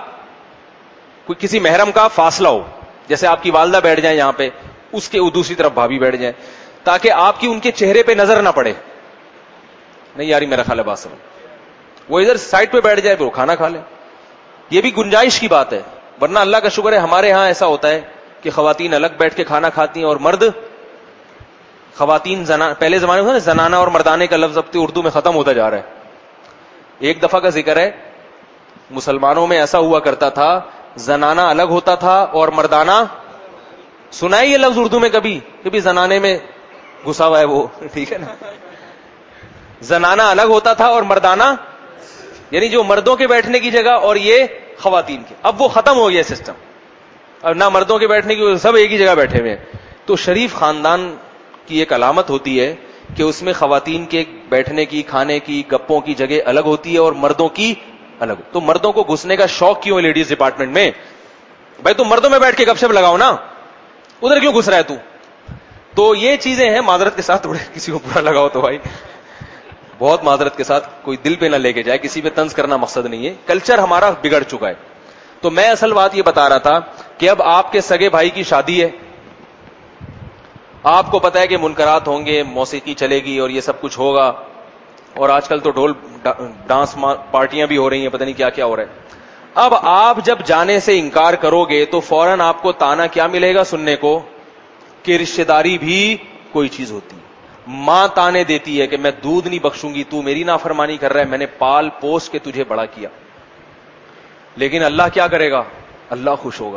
کسی محرم کا فاصلہ ہو. جیسے آپ کی والدہ بیٹھ جائیں یہاں پہ, اس کے دوسری طرف بھابھی بیٹھ جائیں, تاکہ آپ کی ان کے چہرے پہ نظر نہ پڑے. نہیں یاری میرا خیال ہے بات سمجھ, وہ ادھر سائڈ پہ بیٹھ جائے پھر وہ کھانا کھا لے. یہ بھی گنجائش کی بات ہے, ورنہ اللہ کا شکر ہے ہمارے ہاں ایسا ہوتا ہے کہ خواتین الگ بیٹھ کے کھانا کھاتی ہیں اور مرد, خواتین پہلے زمانے میں زنانہ اور مردانے کا لفظ اب اردو میں ختم ہوتا جا رہا ہے. ایک دفعہ کا ذکر ہے, مسلمانوں میں ایسا ہوا کرتا تھا زنانہ الگ ہوتا تھا اور مردانہ, سنا ہے یہ لفظ اردو میں کبھی کہ بھی زنانے میں گھسا ہوا ہے وہ, ٹھیک ہے نا, زنانہ الگ ہوتا تھا اور مردانہ, یعنی جو مردوں کے بیٹھنے کی جگہ اور یہ خواتین کی. اب وہ ختم ہو گیا سسٹم, اب نہ مردوں کے بیٹھنے کی, سب ایک ہی جگہ بیٹھے ہوئے ہیں. تو شریف خاندان کی ایک علامت ہوتی ہے کہ اس میں خواتین کے بیٹھنے کی, کھانے کی, گپوں کی جگہ الگ ہوتی ہے اور مردوں کی الگ. تو مردوں کو گھسنے کا شوق کیوں ہے لیڈیز ڈپارٹمنٹ میں؟ بھائی تم مردوں میں بیٹھ کے گپ شپ لگاؤ نا, ادھر کیوں گھس رہا ہے تو؟ تو یہ چیزیں ہیں, معذرت کے ساتھ, تھوڑے کسی کو برا لگاؤ تو بھائی بہت معذرت کے ساتھ, کوئی دل پہ نہ لے کے جائے, کسی پہ طنز کرنا مقصد نہیں ہے, کلچر ہمارا بگڑ چکا ہے. تو میں اصل بات یہ بتا رہا تھا کہ اب آپ کے سگے بھائی کی شادی ہے, آپ کو پتا ہے کہ منکرات ہوں گے, موسیقی چلے گی اور یہ سب کچھ ہوگا, اور آج کل تو ڈھول ڈانس پارٹیاں بھی ہو رہی ہیں, پتہ نہیں کیا کیا ہو رہا ہے. اب آپ جب جانے سے انکار کرو گے تو فوراً آپ کو تانا کیا ملے گا سننے کو کہ رشتہ داری بھی کوئی چیز ہوتی ہے. ماں تانے دیتی ہے کہ میں دودھ نہیں بخشوں گی, تو میری نافرمانی کر رہا ہے, میں نے پال پوس کے تجھے بڑا کیا. لیکن اللہ کیا کرے گا؟ اللہ خوش ہوگا.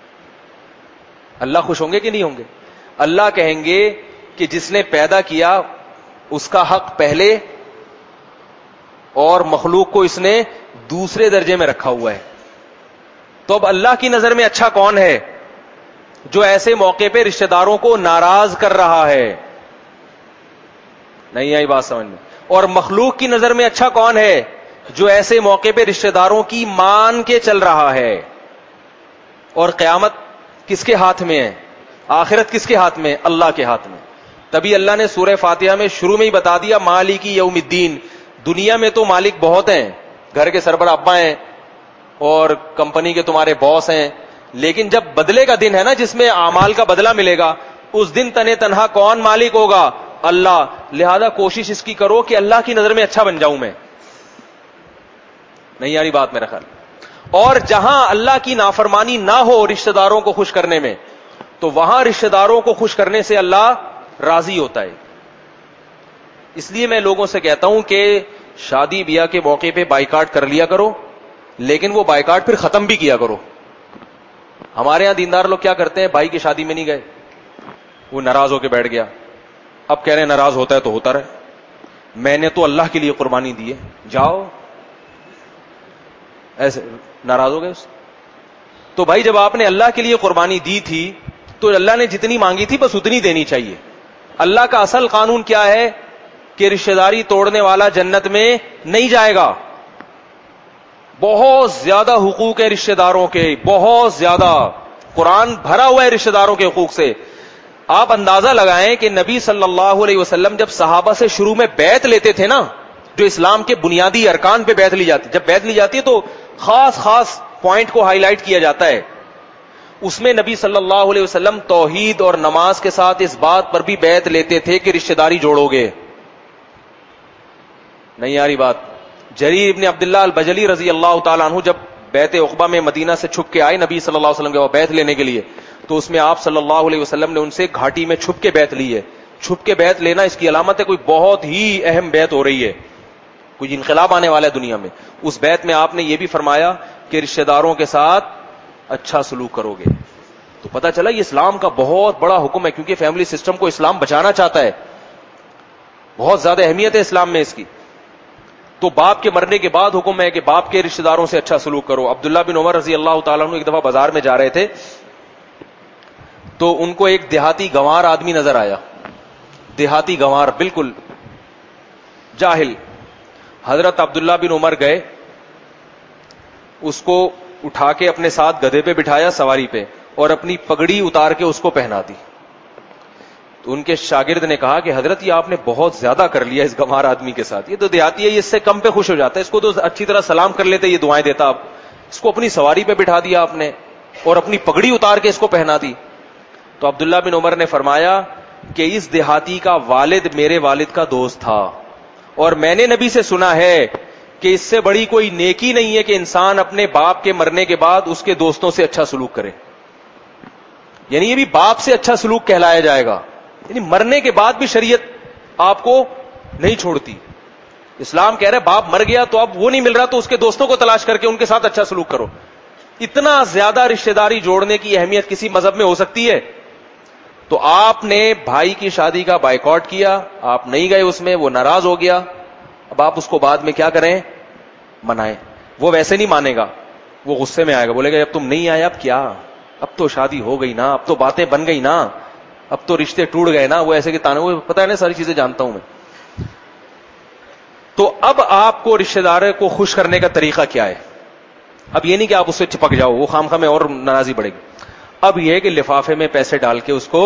اللہ خوش ہوں گے کہ نہیں ہوں گے؟ اللہ کہیں گے کہ جس نے پیدا کیا اس کا حق پہلے, اور مخلوق کو اس نے دوسرے درجے میں رکھا ہوا ہے. تو اب اللہ کی نظر میں اچھا کون ہے؟ جو ایسے موقع پہ رشتہ داروں کو ناراض کر رہا ہے. نہیں آئی بات سمجھ میں؟ اور مخلوق کی نظر میں اچھا کون ہے؟ جو ایسے موقع پہ رشتہ داروں کی مان کے چل رہا ہے. اور قیامت کس کے ہاتھ میں ہے؟ آخرت کس کے ہاتھ میں؟ اللہ کے ہاتھ میں. تبھی اللہ نے سورہ فاتحہ میں شروع میں ہی بتا دیا مالک یوم الدین. دنیا میں تو مالک بہت ہیں, گھر کے سربراہ ابا ہیں اور کمپنی کے تمہارے باس ہیں, لیکن جب بدلے کا دن ہے نا جس میں اعمال کا بدلہ ملے گا, اس دن تنے تنہا کون مالک ہوگا؟ اللہ. لہذا کوشش اس کی کرو کہ اللہ کی نظر میں اچھا بن جاؤں میں. نہیں یاری بات میرا خیال. اور جہاں اللہ کی نافرمانی نہ ہو رشتہ داروں کو خوش کرنے میں, تو وہاں رشتہ داروں کو خوش کرنے سے اللہ راضی ہوتا ہے. اس لیے میں لوگوں سے کہتا ہوں کہ شادی بیاہ کے موقع پہ بائیکاٹ کر لیا کرو, لیکن وہ بائیکاٹ پھر ختم بھی کیا کرو. ہمارے ہاں دیندار لوگ کیا کرتے ہیں, بھائی کی شادی میں نہیں گئے, وہ ناراض ہو کے بیٹھ گیا, اب کہہ رہے ہیں ناراض ہوتا ہے تو ہوتا رہے, میں نے تو اللہ کے لیے قربانی دی ہے, جاؤ. ایسے ناراض ہو گئے اس. تو بھائی جب آپ نے اللہ کے لیے قربانی دی تھی تو اللہ نے جتنی مانگی تھی بس اتنی دینی چاہیے. اللہ کا اصل قانون کیا ہے کہ رشتہ داری توڑنے والا جنت میں نہیں جائے گا. بہت زیادہ حقوق ہے رشتہ داروں کے, بہت زیادہ. قرآن بھرا ہوا ہے رشتہ داروں کے حقوق سے. آپ اندازہ لگائیں کہ نبی صلی اللہ علیہ وسلم جب صحابہ سے شروع میں بیعت لیتے تھے نا, جو اسلام کے بنیادی ارکان پہ بیعت لی جاتی, جب بیعت لی جاتی ہے تو خاص خاص پوائنٹ کو ہائی لائٹ کیا جاتا ہے. اس میں نبی صلی اللہ علیہ وسلم توحید اور نماز کے ساتھ اس بات پر بھی بیعت لیتے تھے کہ رشتہ داری جوڑو گے. نہیں یاری بات. جریر ابن عبداللہ البجلی رضی اللہ تعالیٰ عنہ جب بیعت عقبہ میں مدینہ سے چھپ کے آئے نبی صلی اللہ علیہ وسلم کے بیعت لینے کے لیے, تو اس میں آپ صلی اللہ علیہ وسلم نے ان سے گھاٹی میں چھپ کے بیعت لی ہے. چھپ کے بیعت لینا اس کی علامت ہے کوئی بہت ہی اہم بیعت ہو رہی ہے, کوئی انقلاب آنے والا ہے دنیا میں. اس بیعت میں آپ نے یہ بھی فرمایا کہ رشتہ داروں کے ساتھ اچھا سلوک کرو گے. تو پتہ چلا یہ اسلام کا بہت بڑا حکم ہے, کیونکہ فیملی سسٹم کو اسلام بچانا چاہتا ہے. بہت زیادہ اہمیت ہے اسلام میں اس کی. تو باپ کے مرنے کے بعد حکم ہے کہ باپ کے رشتہ داروں سے اچھا سلوک کرو. عبداللہ بن عمر رضی اللہ تعالیٰ عنہ ایک دفعہ بازار میں جا رہے تھے, تو ان کو ایک دیہاتی گنوار آدمی نظر آیا. دیہاتی گنوار, بالکل جاہل. حضرت عبداللہ بن عمر گئے, اس کو اٹھا کے اپنے ساتھ گدھے پہ بٹھایا, سواری پہ, اور اپنی پگڑی اتار کے اس کو پہنا دی. تو ان کے شاگرد نے کہا کہ حضرت یہ آپ نے بہت زیادہ کر لیا اس گنوار آدمی کے ساتھ, یہ تو دیہاتی ہے, یہ اس سے کم پہ خوش ہو جاتا ہے, اس کو تو اچھی طرح سلام کر لیتے, یہ دعائیں دیتا. آپ اس کو اپنی سواری پہ بٹھا دیا آپ نے, اور اپنی پگڑی اتار کے اس کو پہنا دی. تو عبداللہ بن عمر نے فرمایا کہ اس دیہاتی کا والد میرے والد کا دوست تھا, اور میں نے نبی سے سنا ہے کہ اس سے بڑی کوئی نیکی نہیں ہے کہ انسان اپنے باپ کے مرنے کے بعد اس کے دوستوں سے اچھا سلوک کرے. یعنی یہ بھی باپ سے اچھا سلوک کہلایا جائے گا. یعنی مرنے کے بعد بھی شریعت آپ کو نہیں چھوڑتی. اسلام کہہ رہا ہے باپ مر گیا تو اب وہ نہیں مل رہا تو اس کے دوستوں کو تلاش کر کے ان کے ساتھ اچھا سلوک کرو. اتنا زیادہ رشتہ داری جوڑنے کی اہمیت کسی مذہب میں ہو سکتی ہے؟ تو آپ نے بھائی کی شادی کا بائیکاٹ کیا, آپ نہیں گئے اس میں, وہ ناراض ہو گیا. اب آپ اس کو بعد میں کیا کریں, منائیں. وہ ویسے نہیں مانے گا, وہ غصے میں آئے گا, بولے گا اب تم نہیں آئے اب کیا, اب تو شادی ہو گئی نا, اب تو باتیں بن گئی نا, اب تو رشتے ٹوٹ گئے نا. وہ ایسے کہ تانے, وہ پتہ ہے نا ساری چیزیں جانتا ہوں میں. تو اب آپ کو رشتہ دار کو خوش کرنے کا طریقہ کیا ہے؟ اب یہ نہیں کہ آپ اس سے چپک جاؤ, وہ خام میں اور ناراضی بڑھے گی. اب یہ کہ لفافے میں پیسے ڈال کے اس کو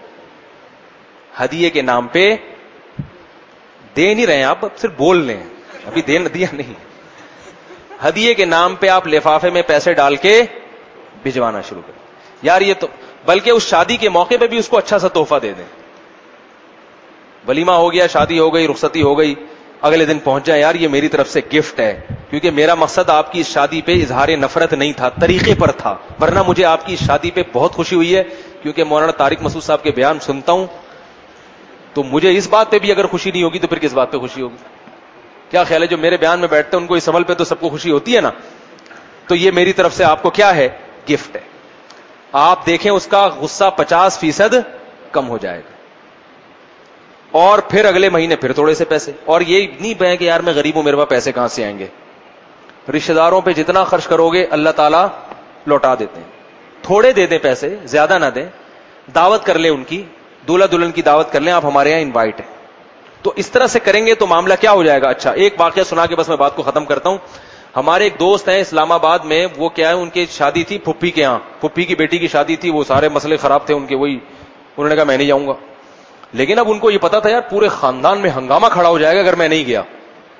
ہدیے کے نام پہ دے نہیں رہے آپ, صرف بول لیں, ابھی دیا نہیں. ہدیے کے نام پہ آپ لفافے میں پیسے ڈال کے بھجوانا شروع کریں. یار یہ تو, بلکہ اس شادی کے موقع پہ بھی اس کو اچھا سا تحفہ دے دیں. ولیمہ ہو گیا, شادی ہو گئی, رخصتی ہو گئی, اگلے دن پہنچ جائے, یار یہ میری طرف سے گفٹ ہے, کیونکہ میرا مقصد آپ کی اس شادی پہ اظہار نفرت نہیں تھا, طریقے پر تھا, ورنہ مجھے آپ کی اس شادی پہ بہت خوشی ہوئی ہے, کیونکہ مولانا طارق مسعود صاحب کے بیان سنتا ہوں, تو مجھے اس بات پہ بھی اگر خوشی نہیں ہوگی تو پھر کس بات پہ خوشی ہوگی؟ کیا خیال ہے جو میرے بیان میں بیٹھتے ہیں ان کو اس عمل پہ تو سب کو خوشی ہوتی ہے نا. تو یہ میری طرف سے آپ کو کیا ہے, گفٹ ہے. آپ دیکھیں اس کا غصہ 50% کم ہو جائے گا, اور پھر اگلے مہینے پھر تھوڑے سے پیسے. اور یہ نہیں بہیں کہ یار میں غریب ہوں, میرے پاس پیسے کہاں سے آئیں گے. رشتہ داروں پہ جتنا خرچ کرو گے اللہ تعالیٰ لوٹا دیتے ہیں. تھوڑے دے دیں پیسے, زیادہ نہ دیں. دعوت کر لیں ان کی, دولہا دلہن کی دعوت کر لیں, آپ ہمارے یہاں انوائٹ ہیں. تو اس طرح سے کریں گے تو معاملہ کیا ہو جائے گا. اچھا ایک واقعہ سنا کے بس میں بات کو ختم کرتا ہوں. ہمارے ایک دوست ہیں اسلام آباد میں, وہ کیا ہے ان کی شادی تھی پھپھی کے یہاں, پھپھی کی بیٹی کی شادی تھی, وہ سارے مسئلے خراب تھے ان کے, وہی انہوں نے کہا میں نہیں جاؤں گا. لیکن اب ان کو یہ پتا تھا یار پورے خاندان میں ہنگامہ کھڑا ہو جائے گا اگر میں نہیں گیا.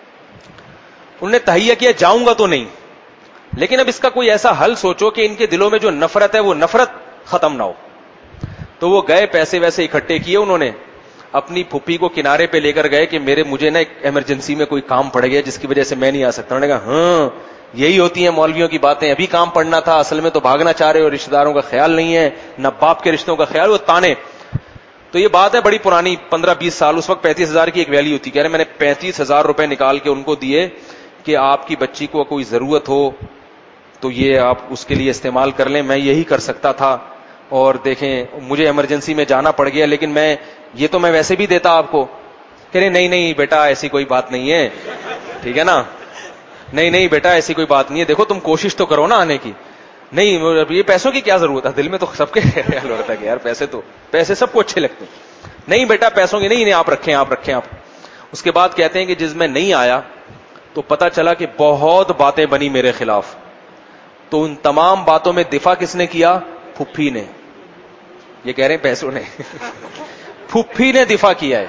انہوں نے تہیہ کیا جاؤں گا تو نہیں, لیکن اب اس کا کوئی ایسا حل سوچو کہ ان کے دلوں میں جو نفرت ہے وہ نفرت ختم نہ ہو. تو وہ گئے, پیسے ویسے اکٹھے کیے انہوں نے, اپنی پھپھی کو کنارے پہ لے کر گئے کہ مجھے نا ایک ایمرجنسی میں کوئی کام پڑ گیا جس کی وجہ سے میں نہیں آ سکتا. انہوں نے کہا ہاں یہی ہوتی ہیں مولویوں کی باتیں, ابھی کام پڑنا تھا, اصل میں تو بھاگنا چاہ رہے ہو, رشتہ داروں کا خیال نہیں ہے, نہ باپ کے رشتوں کا خیال, وہ تانے. تو یہ بات ہے بڑی پرانی, 15-20 سال. اس وقت 35,000 کی ایک ویلیو ہوتی. کہہ رہے میں نے 35,000 روپے نکال کے ان کو دیے کہ آپ کی بچی کو کوئی ضرورت ہو تو یہ آپ اس کے لیے استعمال کر لیں, میں یہی کر سکتا تھا, اور دیکھیں مجھے ایمرجنسی میں جانا پڑ گیا, لیکن یہ تو میں ویسے بھی دیتا آپ کو. کہہ رہے نہیں بیٹا ایسی کوئی بات نہیں ہے, ٹھیک ہے نا, نہیں بیٹا ایسی کوئی بات نہیں ہے, دیکھو تم کوشش تو کرو نا آنے کی. نہیں یہ پیسوں کی کیا ضرورت ہے, دل میں تو سب کے خیال ہوتا ہے کہ یار پیسے سب کو اچھے لگتے ہیں. نہیں بیٹا پیسوں کی نہیں, آپ رکھیں. اس کے بعد کہتے ہیں کہ جس میں نہیں آیا تو پتا چلا کہ بہت باتیں بنی میرے خلاف. تو ان تمام باتوں میں دفاع کس نے کیا؟ پھپھی نے. یہ کہہ رہے ہیں پیسوں نے پھپھی نے دفاع کیا ہے.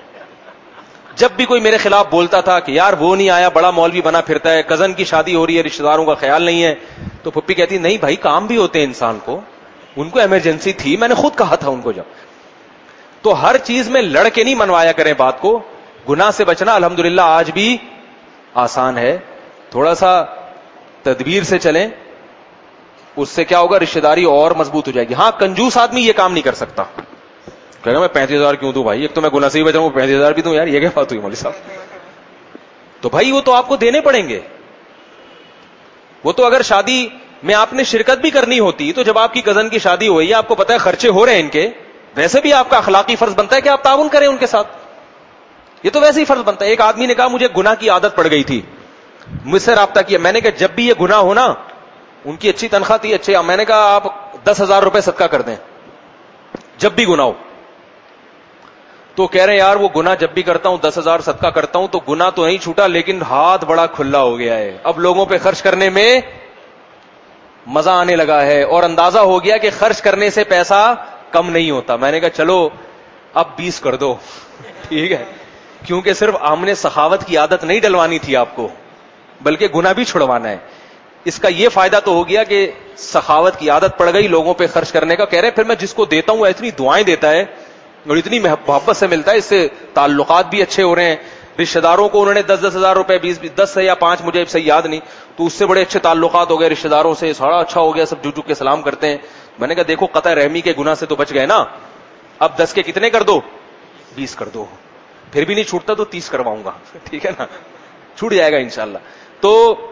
جب بھی کوئی میرے خلاف بولتا تھا کہ یار وہ نہیں آیا, بڑا مولوی بنا پھرتا ہے, کزن کی شادی ہو رہی ہے, رشتہ داروں کا خیال نہیں ہے, تو پھپھی کہتی نہیں بھائی کام بھی ہوتے ہیں انسان کو, ان کو ایمرجنسی تھی, میں نے خود کہا تھا ان کو. جب تو ہر چیز میں لڑ کے نہیں منوایا کریں بات کو. گناہ سے بچنا الحمدللہ آج بھی آسان ہے, تھوڑا سا تدبیر سے چلیں, اس سے کیا ہوگا, رشتہ داری اور مضبوط ہو جائے گی. ہاں کنجوس آدمی یہ کام نہیں کر سکتا, کہہ رہا میں 35,000 کیوں دوں بھائی, ایک تو میں گناہ سے ہی بچ رہا ہوں, 35,000 بھی دوں یار, یہ کیا بات ہوئی مولوی صاحب. تو بھائی وہ تو آپ کو دینے پڑیں گے. وہ تو اگر شادی میں آپ نے شرکت بھی کرنی ہوتی تو جب آپ کی کزن کی شادی ہوئی, آپ کو پتا ہے خرچے ہو رہے ہیں ان کے, ویسے بھی آپ کا اخلاقی فرض بنتا ہے کہ آپ تعاون کریں ان کے ساتھ. یہ تو ویسے ہی فرض بنتا ہے. ایک آدمی نے کہا مجھے گناہ کی عادت پڑ گئی تھی, مجھ سے رابطہ کیا, میں نے کہا جب بھی یہ گناہ ہونا, ان کی اچھی تنخواہ تھی, اچھے, میں نے کہا آپ 10,000 روپے صدقہ کر دیں جب بھی گناہ ہو. تو کہہ رہے ہیں یار وہ گناہ جب بھی کرتا ہوں 10,000 صدقہ کرتا ہوں تو گناہ تو نہیں چھوٹا, لیکن ہاتھ بڑا کھلا ہو گیا ہے, اب لوگوں پہ خرچ کرنے میں مزہ آنے لگا ہے, اور اندازہ ہو گیا کہ خرچ کرنے سے پیسہ کم نہیں ہوتا. میں نے کہا چلو اب 20 کر دو ٹھیک ہے, کیونکہ صرف ہم نے سخاوت کی عادت نہیں ڈلوانی تھی آپ کو, بلکہ گناہ بھی چھڑوانا ہے. اس کا یہ فائدہ تو ہو گیا کہ سخاوت کی عادت پڑ گئی لوگوں پہ خرچ کرنے کا. کہہ رہے پھر میں جس کو دیتا ہوں اتنی دعائیں دیتا ہے اور اتنی محبت سے ملتا ہے, اس سے تعلقات بھی اچھے ہو رہے ہیں. رشتہ داروں کو انہوں نے 10,000 روپے 10 یا 5 مجھے صحیح یاد نہیں, تو اس سے بڑے اچھے تعلقات ہو گئے رشتہ داروں سے, سارا اچھا ہو گیا, سب جھک کے سلام کرتے ہیں. میں نے کہا دیکھو قطع رحمی کے گناہ سے تو بچ گئے نا, اب 10 کے کتنے کر دو, 20 کر دو, پھر بھی نہیں چھوٹتا تو 30 کرواؤں گا, ٹھیک ہے نا, چھوٹ جائے گا انشاءاللہ. تو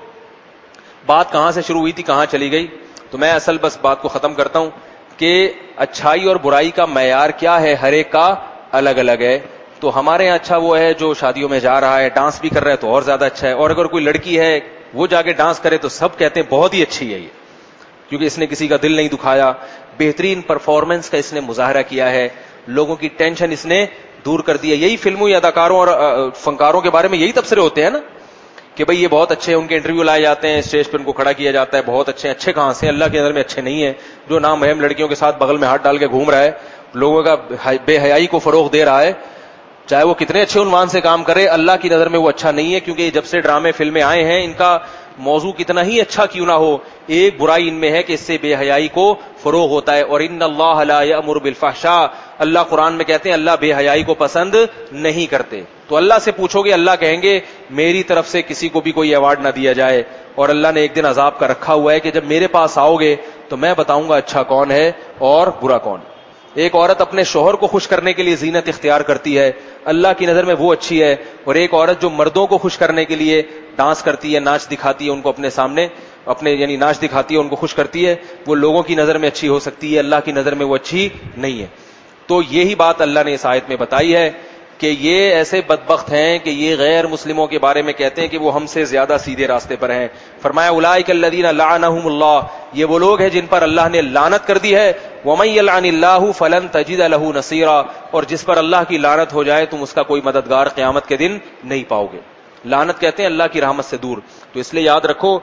بات کہاں سے شروع ہوئی تھی کہاں چلی گئی, تو میں اصل بس بات کو ختم کرتا ہوں کہ اچھائی اور برائی کا معیار کیا ہے, ہر ایک کا الگ الگ ہے. تو ہمارے یہاں اچھا وہ ہے جو شادیوں میں جا رہا ہے, ڈانس بھی کر رہا ہے تو اور زیادہ اچھا ہے, اور اگر کوئی لڑکی ہے وہ جا کے ڈانس کرے تو سب کہتے ہیں بہت ہی اچھی ہے یہ, کیونکہ اس نے کسی کا دل نہیں دکھایا, بہترین پرفارمنس کا اس نے مظاہرہ کیا ہے, لوگوں کی ٹینشن اس نے دور کر دی ہے. یہی فلموں یا اداکاروں اور فنکاروں کے بارے میں یہی تبصرے ہوتے ہیں نا کہ بھئی یہ بہت اچھے ہیں, ان کے انٹرویو لائے جاتے ہیں, اسٹیج پہ ان کو کھڑا کیا جاتا ہے, بہت اچھے. اچھے کہاں سے, اللہ کی نظر میں اچھے نہیں ہیں. جو نامحرم لڑکیوں کے ساتھ بغل میں ہاتھ ڈال کے گھوم رہا ہے, لوگوں کا بے حیائی کو فروغ دے رہا ہے, چاہے وہ کتنے اچھے عنوان سے کام کرے, اللہ کی نظر میں وہ اچھا نہیں ہے. کیونکہ جب سے ڈرامے فلمیں آئے ہیں ان کا موضوع کتنا ہی اچھا کیوں نہ ہو, ایک برائی ان میں ہے کہ اس سے بے حیائی کو فروغ ہوتا ہے. اور ان اللہ لا یأمر بالفحشاء, اللہ قرآن میں کہتے ہیں اللہ بے حیائی کو پسند نہیں کرتے. تو اللہ سے پوچھو گے, اللہ کہیں گے میری طرف سے کسی کو بھی کوئی ایوارڈ نہ دیا جائے, اور اللہ نے ایک دن عذاب کا رکھا ہوا ہے کہ جب میرے پاس آؤ گے تو میں بتاؤں گا اچھا کون ہے اور برا کون. ایک عورت اپنے شوہر کو خوش کرنے کے لیے زینت اختیار کرتی ہے, اللہ کی نظر میں وہ اچھی ہے. اور ایک عورت جو مردوں کو خوش کرنے کے لیے ڈانس کرتی ہے, ناچ دکھاتی ہے ان کو اپنے سامنے, یعنی ناچ دکھاتی ہے ان کو خوش کرتی ہے, وہ لوگوں کی نظر میں اچھی ہو سکتی ہے, اللہ کی نظر میں وہ اچھی نہیں ہے. تو یہی بات اللہ نے اس آیت میں بتائی ہے کہ یہ ایسے بدبخت ہیں کہ یہ غیر مسلموں کے بارے میں کہتے ہیں کہ وہ ہم سے زیادہ سیدھے راستے پر ہیں. فرمایا اولئک الذین لعنہم اللہ, یہ وہ لوگ ہیں جن پر اللہ نے لعنت کر دی ہے. ومن یلعن اللہ فلن تجد له نصیرا, اور جس پر اللہ کی لعنت ہو جائے تم اس کا کوئی مددگار قیامت کے دن نہیں پاؤ گے. لعنت کہتے ہیں اللہ کی رحمت سے دور. تو اس لیے یاد رکھو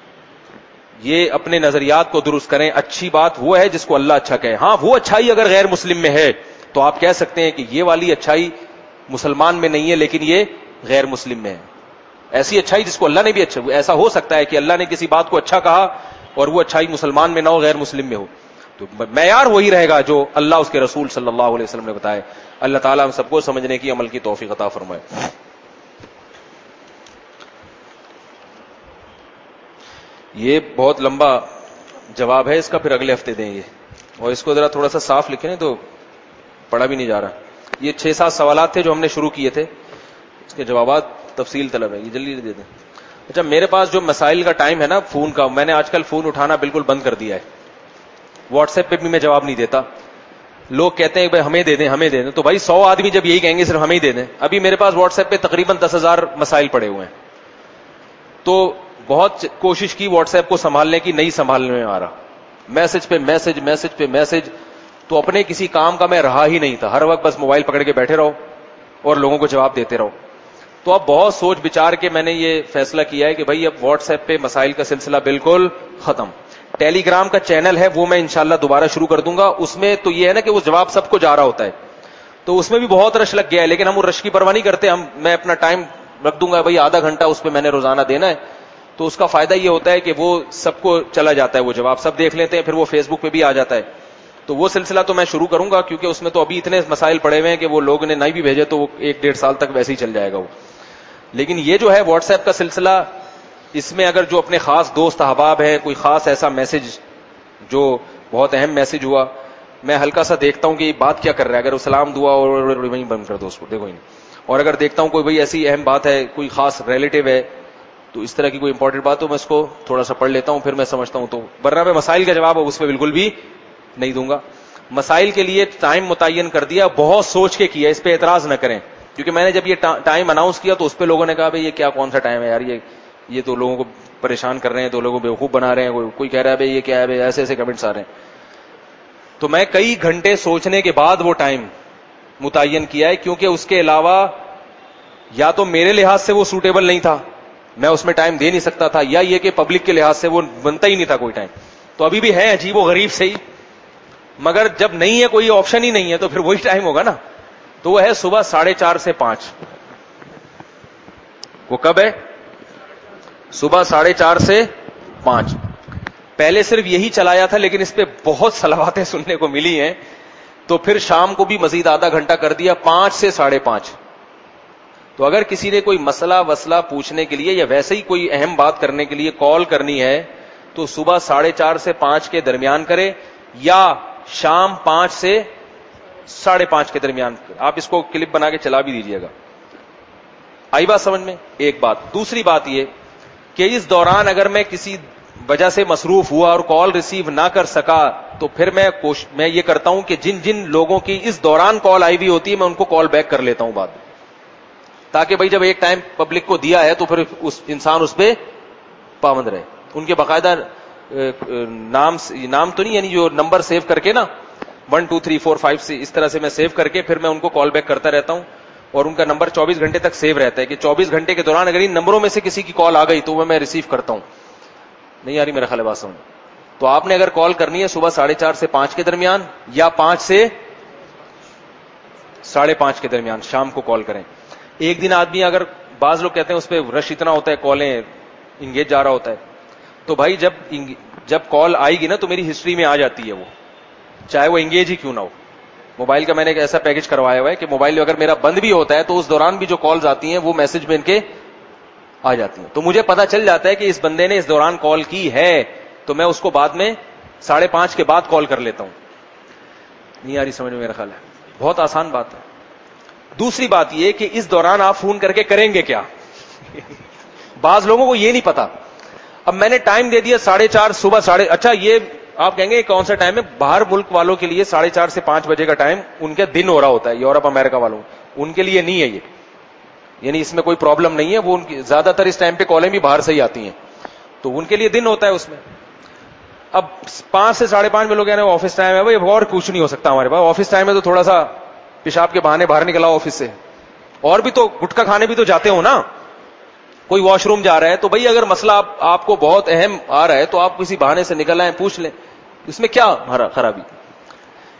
یہ اپنے نظریات کو درست کریں. اچھی بات وہ ہے جس کو اللہ اچھا کہے. ہاں وہ اچھائی اگر غیر مسلم میں ہے, تو آپ کہہ سکتے ہیں کہ یہ والی اچھائی مسلمان میں نہیں ہے لیکن یہ غیر مسلم میں ہے. ایسی اچھائی جس کو اللہ نے بھی اچھا, ایسا ہو سکتا ہے کہ اللہ نے کسی بات کو اچھا کہا اور وہ اچھائی مسلمان میں نہ ہو, غیر مسلم میں ہو. تو معیار وہی رہے گا جو اللہ اس کے رسول صلی اللہ علیہ وسلم نے بتایا. اللہ تعالیٰ ہم سب کو سمجھنے کی, عمل کی توفیق عطا فرمائے. یہ بہت لمبا جواب ہے اس کا, پھر اگلے ہفتے دیں گے, اور اس کو ذرا تھوڑا سا صاف لکھیں نا تو پڑھا بھی نہیں جا رہا. یہ 6-7 سوالات تھے جو ہم نے شروع کیے تھے, اس کے جوابات تفصیل طلب ہے, یہ جلدی دے دیں. اچھا, میرے پاس جو مسائل کا ٹائم ہے نا فون کا, میں نے آج کل فون اٹھانا بالکل بند کر دیا ہے. واٹس ایپ پہ بھی میں جواب نہیں دیتا. لوگ کہتے ہیں بھائی ہمیں دے دیں ہمیں دے دیں, تو بھائی 100 آدمی جب یہی کہیں گے صرف ہمیں ہی دے دیں. ابھی میرے پاس واٹس ایپ پہ تقریباً 10,000 مسائل پڑے ہوئے ہیں, تو بہت کوشش کی واٹس ایپ کو سنبھالنے کی, نہیں سنبھالنے میں آ رہا. میسج پہ میسج, میسج پہ میسج, تو اپنے کسی کام کا میں رہا ہی نہیں تھا. ہر وقت بس موبائل پکڑ کے بیٹھے رہو اور لوگوں کو جواب دیتے رہو. تو اب بہت سوچ بچار کے میں نے یہ فیصلہ کیا ہے کہ بھائی اب واٹس ایپ پہ مسائل کا سلسلہ بالکل ختم. ٹیلی گرام کا چینل ہے وہ میں انشاءاللہ دوبارہ شروع کر دوں گا. اس میں تو یہ ہے نا کہ وہ جواب سب کو جا رہا ہوتا ہے, تو اس میں بھی بہت رش لگ گیا ہے, لیکن ہم وہ رش کی پرواہ نہیں کرتے. میں اپنا ٹائم رکھ دوں گا بھائی, آدھا گھنٹہ اس پہ میں نے روزانہ دینا ہے. تو اس کا فائدہ یہ ہوتا ہے کہ وہ سب کو چلا جاتا ہے, وہ جواب سب دیکھ لیتے ہیں, پھر وہ فیس بک پہ بھی آ جاتا ہے. تو وہ سلسلہ تو میں شروع کروں گا, کیونکہ اس میں تو ابھی اتنے مسائل پڑے ہوئے ہیں کہ وہ لوگ نے نہیں بھی بھیجے تو وہ 1-1.5 سال تک ویسے ہی چل جائے گا وہ. لیکن یہ جو ہے واٹس ایپ کا سلسلہ, اس میں اگر جو اپنے خاص دوست احباب ہیں, کوئی خاص ایسا میسج جو بہت اہم میسج ہوا, میں ہلکا سا دیکھتا ہوں کہ یہ بات کیا کر رہا ہے, اگر وہ سلام دعا اور وہیں بند کر دو اس کو, دیکھو ہی نہیں. اور اگر دیکھتا ہوں کوئی بھائی ایسی اہم بات ہے, کوئی خاص ریلیٹو ہے, تو اس طرح کی کوئی امپورٹنٹ بات, تو میں اس کو تھوڑا سا پڑھ لیتا ہوں, پھر میں سمجھتا ہوں. تو ورنہ میں مسائل کا جواب اس پہ بالکل بھی نہیں دوں گا. مسائل کے لیے ٹائم متعین کر دیا, بہت سوچ کے کیا, اس پہ اعتراض نہ کریں. کیونکہ میں نے جب یہ ٹائم اناؤنس کیا تو اس پہ لوگوں نے کہا بھائی یہ کیا کون سا ٹائم ہے یار, یہ تو لوگوں کو پریشان کر رہے ہیں, تو لوگوں کو بیوقوف بنا رہے ہیں, کوئی کہہ رہا ہے بھائی یہ کیا ہے بھائی, ایسے ایسے کمنٹس آ رہے ہیں. تو میں کئی گھنٹے سوچنے کے بعد وہ ٹائم متعین کیا ہے, کیونکہ اس کے علاوہ یا تو میرے لحاظ سے وہ سوٹیبل نہیں تھا, میں اس میں ٹائم دے نہیں سکتا تھا, یا یہ کہ پبلک کے لحاظ سے وہ بنتا ہی نہیں تھا کوئی ٹائم. تو ابھی بھی ہے عجیب و غریب سے ہی, مگر جب نہیں ہے کوئی آپشن ہی نہیں ہے تو پھر وہی ٹائم ہوگا نا. تو وہ ہے صبح 4:30 سے 5. وہ کب ہے؟ صبح 4:30 سے 5. پہلے صرف یہی چلایا تھا, لیکن اس پہ بہت صلواتیں سننے کو ملی ہیں, تو پھر شام کو بھی مزید آدھا گھنٹہ کر دیا, 5 سے 5:30. تو اگر کسی نے کوئی مسئلہ وسلہ پوچھنے کے لیے یا ویسے ہی کوئی اہم بات کرنے کے لیے کال کرنی ہے, تو صبح 4:30 سے 5 کے درمیان کرے, یا شام 5 سے 5:30 کے درمیان. آپ اس کو کلپ بنا کے چلا بھی دیجیے گا. آئی بات سمجھ میں؟ ایک بات. دوسری بات یہ کہ اس دوران اگر میں کسی وجہ سے مصروف ہوا اور کال ریسیو نہ کر سکا, تو پھر میں یہ کرتا ہوں کہ جن لوگوں کی اس دوران کال آئی ہوئی ہوتی ہے میں ان کو کال بیک کر لیتا ہوں بعد میں, تاکہ بھائی جب ایک ٹائم پبلک کو دیا ہے تو پھر انسان اس پہ پابند رہے. ان کے باقاعدہ نام تو نہیں, یعنی جو نمبر سیو کر کے نا 1 2 3 4 5 سے اس طرح سے میں سیو کر کے پھر میں ان کو کال بیک کرتا رہتا ہوں, اور ان کا نمبر 24 گھنٹے تک سیو رہتا ہے کہ 24 گھنٹے کے دوران اگر ان نمبروں میں سے کسی کی کال آ گئی تو وہ میں ریسیو کرتا ہوں. نہیں آ رہی میرا خیال ہے بات سمجھ. تو آپ نے اگر کال کرنی ہے صبح 4:30 سے 5 کے درمیان, یا 5 سے 5:30 کے درمیان شام کو کال کریں. ایک دن آدمی اگر, بعض لوگ کہتے ہیں اس پہ رش اتنا ہوتا ہے, کالیں انگیج جا رہا ہوتا ہے, تو بھائی جب کال آئے گی نا تو میری ہسٹری میں آ جاتی ہے وہ, چاہے وہ انگیج ہی کیوں نہ ہو. موبائل کا میں نے ایک ایسا پیکج کروایا ہوا ہے کہ موبائل اگر میرا بند بھی ہوتا ہے تو اس دوران بھی جو کالز آتی ہیں وہ میسج میں ان کے آ جاتی ہیں, تو مجھے پتا چل جاتا ہے کہ اس بندے نے اس دوران کال کی ہے, تو میں اس کو بعد میں 5:30 کے بعد کال کر لیتا ہوں. نہیں آ رہی سمجھ میں میرا خیال ہے, بہت آسان بات ہے. دوسری بات یہ کہ اس دوران آپ فون کر کے کریں گے کیا, بعض لوگوں کو یہ نہیں پتا. اب میں نے ٹائم دے دیا 4:30 صبح اچھا یہ آپ کہیں گے کون سا ٹائم ہے؟ باہر ملک والوں کے لیے 4:30 سے 5 بجے کا ٹائم ان کے دن ہو رہا ہوتا ہے, یورپ امریکہ والوں ان کے لیے نہیں ہے یہ, یعنی اس میں کوئی پرابلم نہیں ہے. وہ ان کی زیادہ تر اس ٹائم پہ کالیں بھی باہر سے ہی آتی ہیں, تو ان کے لیے دن ہوتا ہے اس میں. اب 5 سے 5:30 میں لوگ کہہ رہے ہیں آفس ٹائم ہے, بھائی اور کچھ نہیں ہو سکتا ہمارے پاس. آفس ٹائم ہے تو تھوڑا سا پیشاب کے بہانے باہر نکلا آفس سے, اور بھی تو گٹکا کھانے بھی تو جاتے ہو نا, کوئی واش روم جا رہا ہے, تو بھائی اگر مسئلہ آپ کو بہت اہم آ رہا ہے تو آپ کسی بہانے سے نکل آئیں, پوچھ لیں, اس میں کیا خرابی.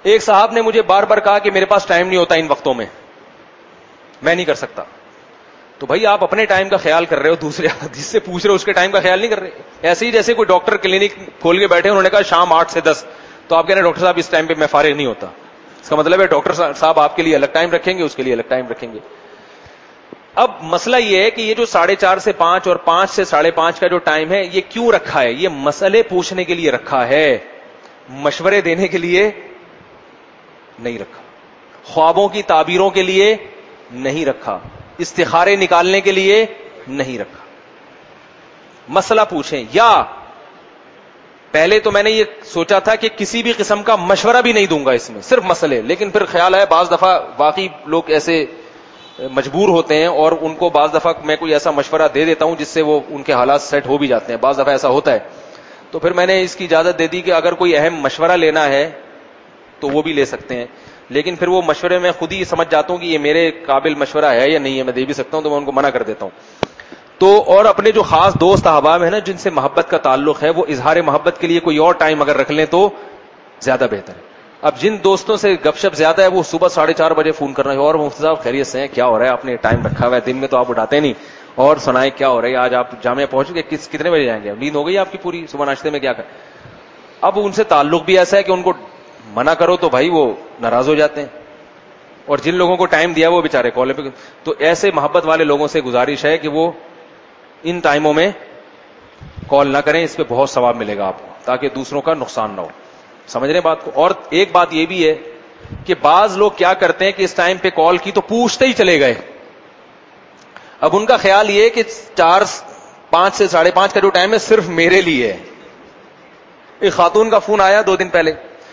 ایک صاحب نے مجھے بار بار کہا کہ میرے پاس ٹائم نہیں ہوتا ان وقتوں میں نہیں کر سکتا. تو بھائی آپ اپنے ٹائم کا خیال کر رہے ہو, دوسرے جس سے پوچھ رہے ہو اس کے ٹائم کا خیال نہیں کر رہے. ایسے ہی جیسے کوئی ڈاکٹر کلینک کھول کے بیٹھے, انہوں نے کہا شام 8 سے 10, تو آپ کہہ رہے ہیں ڈاکٹر صاحب اس ٹائم پہ میں فارغ نہیں ہوتا. اس کا مطلب ہے ڈاکٹر صاحب آپ کے لیے الگ ٹائم رکھیں گے, اس کے لیے الگ ٹائم رکھیں گے. اب مسئلہ یہ ہے کہ یہ جو 4:30 سے 5 اور 5 سے 5:30 کا جو ٹائم ہے, یہ کیوں رکھا ہے؟ یہ مسئلے پوچھنے کے لیے رکھا ہے, مشورے دینے کے لیے نہیں رکھا, خوابوں کی تعبیروں کے لیے نہیں رکھا, استخارے نکالنے کے لیے نہیں رکھا. مسئلہ پوچھیں. یا پہلے تو میں نے یہ سوچا تھا کہ کسی بھی قسم کا مشورہ بھی نہیں دوں گا اس میں, صرف مسئلے, لیکن پھر خیال ہے بعض دفعہ واقعی لوگ ایسے مجبور ہوتے ہیں اور ان کو بعض دفعہ میں کوئی ایسا مشورہ دے دیتا ہوں جس سے وہ ان کے حالات سیٹ ہو بھی جاتے ہیں, بعض دفعہ ایسا ہوتا ہے. تو پھر میں نے اس کی اجازت دے دی کہ اگر کوئی اہم مشورہ لینا ہے تو وہ بھی لے سکتے ہیں, لیکن پھر وہ مشورے میں خود ہی سمجھ جاتا ہوں کہ یہ میرے قابل مشورہ ہے یا نہیں ہے, میں دے بھی سکتا ہوں, تو میں ان کو منع کر دیتا ہوں. تو اور اپنے جو خاص دوست احباب ہیں نا جن سے محبت کا تعلق ہے, وہ اظہار محبت کے لیے کوئی اور ٹائم اگر رکھ لیں تو زیادہ بہتر ہے. اب جن دوستوں سے گپ شپ زیادہ ہے وہ صبح 4:30 بجے فون کر رہے ہیں, اور مفتی صاحب خیریت سے ہیں, کیا ہو رہا ہے, آپ نے ٹائم رکھا ہوا ہے, دن میں تو آپ اٹھاتے نہیں, اور سنائیں کیا ہو رہا ہے, آج آپ جامعہ پہنچ گئے, کتنے بجے جائیں گے, اب نیند ہو گئی آپ کی پوری, صبح ناشتے میں کیا کریں. اب ان سے تعلق بھی ایسا ہے کہ ان کو منع کرو تو بھائی وہ ناراض ہو جاتے ہیں, اور جن لوگوں کو ٹائم دیا وہ بیچارے کال پہ. تو ایسے محبت والے لوگوں سے گزارش ہے کہ وہ ان ٹائموں میں کال نہ کریں, اس پہ بہت ثواب ملے گا آپ کو, تاکہ دوسروں کا نقصان نہ ہو. سمجھ رہے ہیں بات کو. اور ایک بات یہ بھی ہے کہ بعض لوگ کیا کرتے ہیں کہ اس ٹائم پہ کال کی تو پوچھتے ہی چلے گئے. اب ان کا خیال یہ کہ 5 سے 5:30 کا جو ٹائم ہے صرف میرے لیے ہے. ایک خاتون کا فون آیا 2 دن پہلے,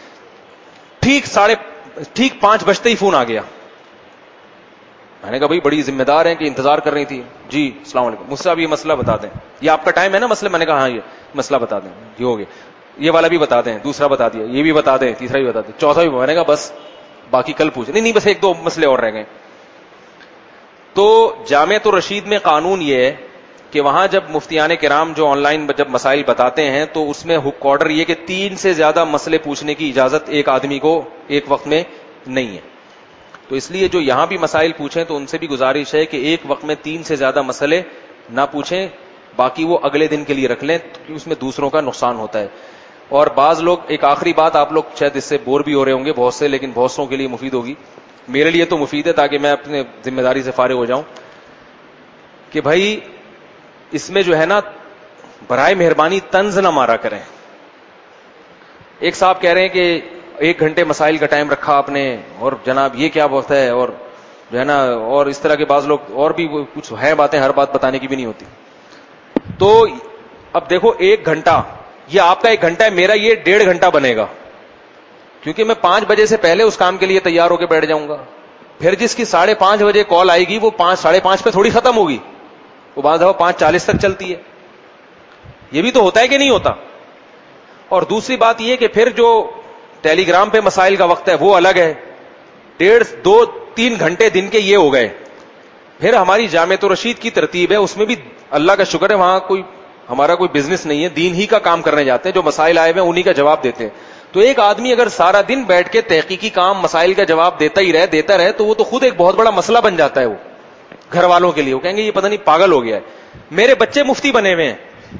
ٹھیک 5 بجتے ہی فون آ گیا. میں نے کہا بھائی بڑی ذمہ دار ہیں کہ انتظار کر رہی تھی. جی السلام علیکم, مجھ سے اب یہ مسئلہ بتا دیں, یہ آپ کا ٹائم ہے نا مسئلہ. میں نے کہا ہاں یہ مسئلہ بتا دیں. یہ ہو گیا, یہ والا بھی بتا دیں, دوسرا بتا دیا, یہ بھی بتا دیں, تیسرا بھی بتا دیں, چوتھا بھی. میں نے کہا بس باقی کل پوچھ. نہیں بس 1-2 مسئلے اور رہ گئے. تو جامعۃ الرشید میں قانون یہ ہے کہ وہاں جب مفتیان کرام جو آن لائن جب مسائل بتاتے ہیں تو اس میں آرڈر یہ کہ 3 سے زیادہ مسئلے پوچھنے کی اجازت ایک آدمی کو ایک وقت میں نہیں ہے. تو اس لیے جو یہاں بھی مسائل پوچھیں تو ان سے بھی گزارش ہے کہ ایک وقت میں 3 سے زیادہ مسئلے نہ پوچھیں, باقی وہ اگلے دن کے لیے رکھ لیں, کیونکہ اس میں دوسروں کا نقصان ہوتا ہے. اور بعض لوگ, ایک آخری بات, آپ لوگ شاید اس سے بور بھی ہو رہے ہوں گے بہت سے, لیکن بہت سوں کے لیے مفید ہوگی, میرے لیے تو مفید ہے تاکہ میں اپنے ذمہ داری سے فارغ ہو جاؤں, کہ بھائی اس میں جو ہے نا برائے مہربانی طنز نہ مارا کریں. ایک صاحب کہہ رہے ہیں کہ 1 گھنٹے مسائل کا ٹائم رکھا آپ نے, اور جناب یہ کیا بات ہے, اور جو ہے نا, اور اس طرح کے بعض لوگ اور بھی کچھ ہیں باتیں, ہر بات بتانے کی بھی نہیں ہوتی. تو اب دیکھو 1 گھنٹہ, یہ آپ کا 1 گھنٹہ ہے, میرا یہ 1.5 گھنٹہ بنے گا, کیونکہ میں 5 بجے سے پہلے اس کام کے لیے تیار ہو کے بیٹھ جاؤں گا. پھر جس کی 5:30 بجے کال آئے گی وہ 5:30 پہ تھوڑی ختم ہوگی, وہ بعض دفعہ 5:40 تک چلتی ہے. یہ بھی تو ہوتا ہے کہ نہیں ہوتا. اور دوسری بات یہ کہ پھر جو ٹیلی گرام پہ مسائل کا وقت ہے وہ الگ ہے, 1.5-2-3 گھنٹے دن کے یہ ہو گئے. پھر ہماری جامعۃ الرشید کی ترتیب ہے, اس میں بھی اللہ کا شکر ہے وہاں کوئی ہمارا کوئی بزنس نہیں ہے, دین ہی کا کام کرنے جاتے ہیں, جو مسائل آئے ہوئے انہی کا جواب دیتے ہیں. تو ایک آدمی اگر سارا دن بیٹھ کے تحقیقی کام مسائل کا جواب دیتا رہے تو وہ تو خود ایک بہت بڑا مسئلہ بن جاتا ہے. وہ گھر والوں کے لیے وہ کہیں گے یہ پتہ نہیں پاگل ہو گیا ہے. میرے بچے مفتی بنے ہوئے ہیں.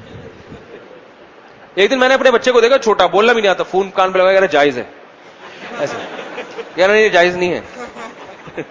ایک دن میں نے اپنے بچے کو دیکھا, چھوٹا, بولنا بھی نہیں آتا, فون کان پہ لگا کہ جائز ہے, ایسے کہہ رہے یہ جائز نہیں ہے.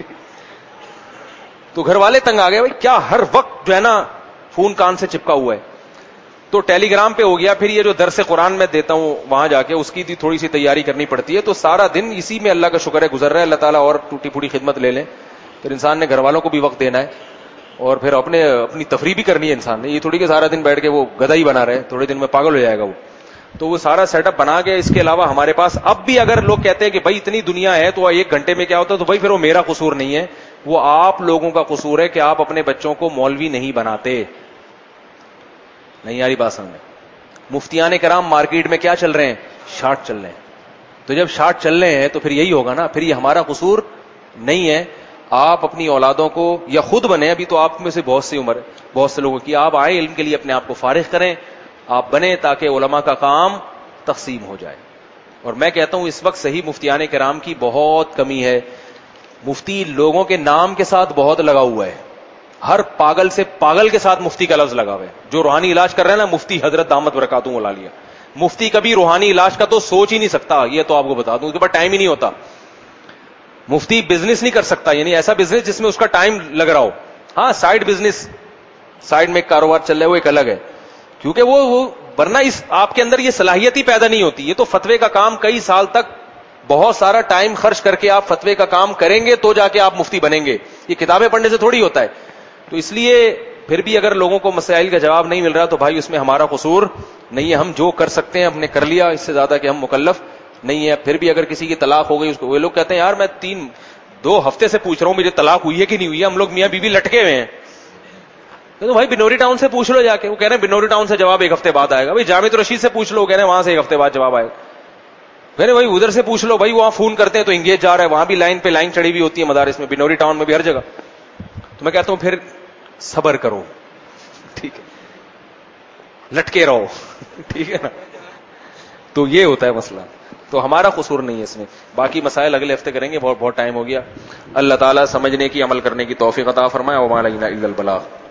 تو گھر والے تنگ آ گئے, بھائی کیا ہر وقت جو ہے نا فون کان سے چپکا ہوا ہے. تو ٹیلی گرام پہ ہو گیا. پھر یہ جو درس قرآن میں دیتا ہوں وہاں جا کے اس کی تھوڑی سی تیاری کرنی پڑتی ہے, تو سارا دن اسی میں اللہ کا شکر ہے گزر رہا ہے. اللہ تعالیٰ اور ٹوٹی پھوٹی خدمت لے لیں. پھر انسان نے گھر والوں کو بھی وقت دینا ہے, اور پھر اپنی تفریح بھی کرنی ہے انسان نے. یہ تھوڑی کہ سارا دن بیٹھ کے وہ گدھا ہی بنا رہے, تھوڑے دن میں پاگل ہو جائے گا وہ. تو وہ سارا سیٹ اپ بنا کے, اس کے علاوہ ہمارے پاس اب بھی اگر لوگ کہتے ہیں کہ بھائی اتنی دنیا ہے تو 1 گھنٹے میں کیا ہوتا ہے, تو بھائی پھر وہ میرا قصور نہیں ہے, وہ آپ لوگوں کا قصور ہے کہ آپ اپنے بچوں کو مولوی نہیں بناتے. نہیں یاری بات سمجھ. مفتیان کرام مارکیٹ میں کیا چل رہے ہیں, شارٹ چل رہے ہیں. تو جب شارٹ چل رہے ہیں تو پھر یہی ہوگا نا, پھر یہ ہمارا قصور نہیں ہے. آپ اپنی اولادوں کو یا خود بنے, ابھی تو آپ میں سے بہت سی عمر ہے, بہت سے لوگوں کی, آپ آئیں علم کے لیے اپنے آپ کو فارغ کریں, آپ بنے تاکہ علماء کا کام تقسیم ہو جائے. اور میں کہتا ہوں اس وقت صحیح مفتیان کرام کی بہت کمی ہے. مفتی لوگوں کے نام کے ساتھ بہت لگا ہوا ہے. ہر پاگل سے پاگل کے ساتھ مفتی کا لفظ لگا ہوا ہے. جو روحانی علاج کر رہے ہیں نا, مفتی حضرت دامت برکاتہم العالیہ, مفتی کبھی روحانی علاج کا تو سوچ ہی نہیں سکتا, یہ تو آپ کو بتا دوں, اس کے پاس ٹائم ہی نہیں ہوتا. مفتی بزنس نہیں کر سکتا, یعنی ایسا بزنس جس میں اس کا ٹائم لگ رہا ہو. ہاں سائڈ بزنس, سائڈ میں ایک کاروبار چل رہا ہے, وہ ایک الگ ہے, کیونکہ وہ ورنہ اس آپ کے اندر یہ صلاحیت ہی پیدا نہیں ہوتی. یہ تو فتوے کا کام کئی سال تک بہت سارا ٹائم خرچ کر کے آپ فتوے کا کام کریں گے تو جا کے آپ مفتی بنیں گے. یہ کتابیں پڑھنے سے تھوڑی ہوتا ہے. تو اس لیے پھر بھی اگر لوگوں کو مسائل کا جواب نہیں مل رہا تو بھائی اس میں ہمارا قصور نہیں ہے. ہم جو کر سکتے ہیں ہم نے کر لیا, اس سے زیادہ کہ ہم مکلف نہیں ہے. پھر بھی اگر کسی کی طلاق ہو گئی, اس کو وہ لوگ کہتے ہیں یار میں 2 ہفتے سے پوچھ رہا ہوں مجھے طلاق ہوئی ہے کہ نہیں ہوئی ہے, ہم لوگ میاں بیوی لٹکے ہوئے ہیں. تو بھائی بنوری ٹاؤن سے پوچھ لو جا کے. وہ کہہ رہے ہیں بنوری ٹاؤن سے جواب 1 ہفتے بعد آئے گا. بھائی جامع رشید سے پوچھ لو, کہہ رہے ہیں وہاں سے 1 ہفتے بعد جواب آئے گا. کہہ رہے بھائی ادھر سے پوچھ لو, بھائی وہاں فون کرتے ہیں تو انگیج جا رہا ہے, وہاں بھی لائن پہ لائن چڑھی ہوئی ہوتی ہے مدارس میں, بنوری ٹاؤن میں بھی ہر جگہ. تو میں کہتا ہوں پھر صبر کرو, ٹھیک ہے, لٹکے رہو, ٹھیک ہے نا. تو یہ ہوتا ہے مسئلہ. تو ہمارا قصور نہیں ہے اس میں. باقی مسائل اگلے ہفتے کریں گے, بہت ٹائم ہو گیا. اللہ تعالیٰ سمجھنے کی عمل کرنے کی توفیق عطا فرمائے. وما علینا الا البلاغ.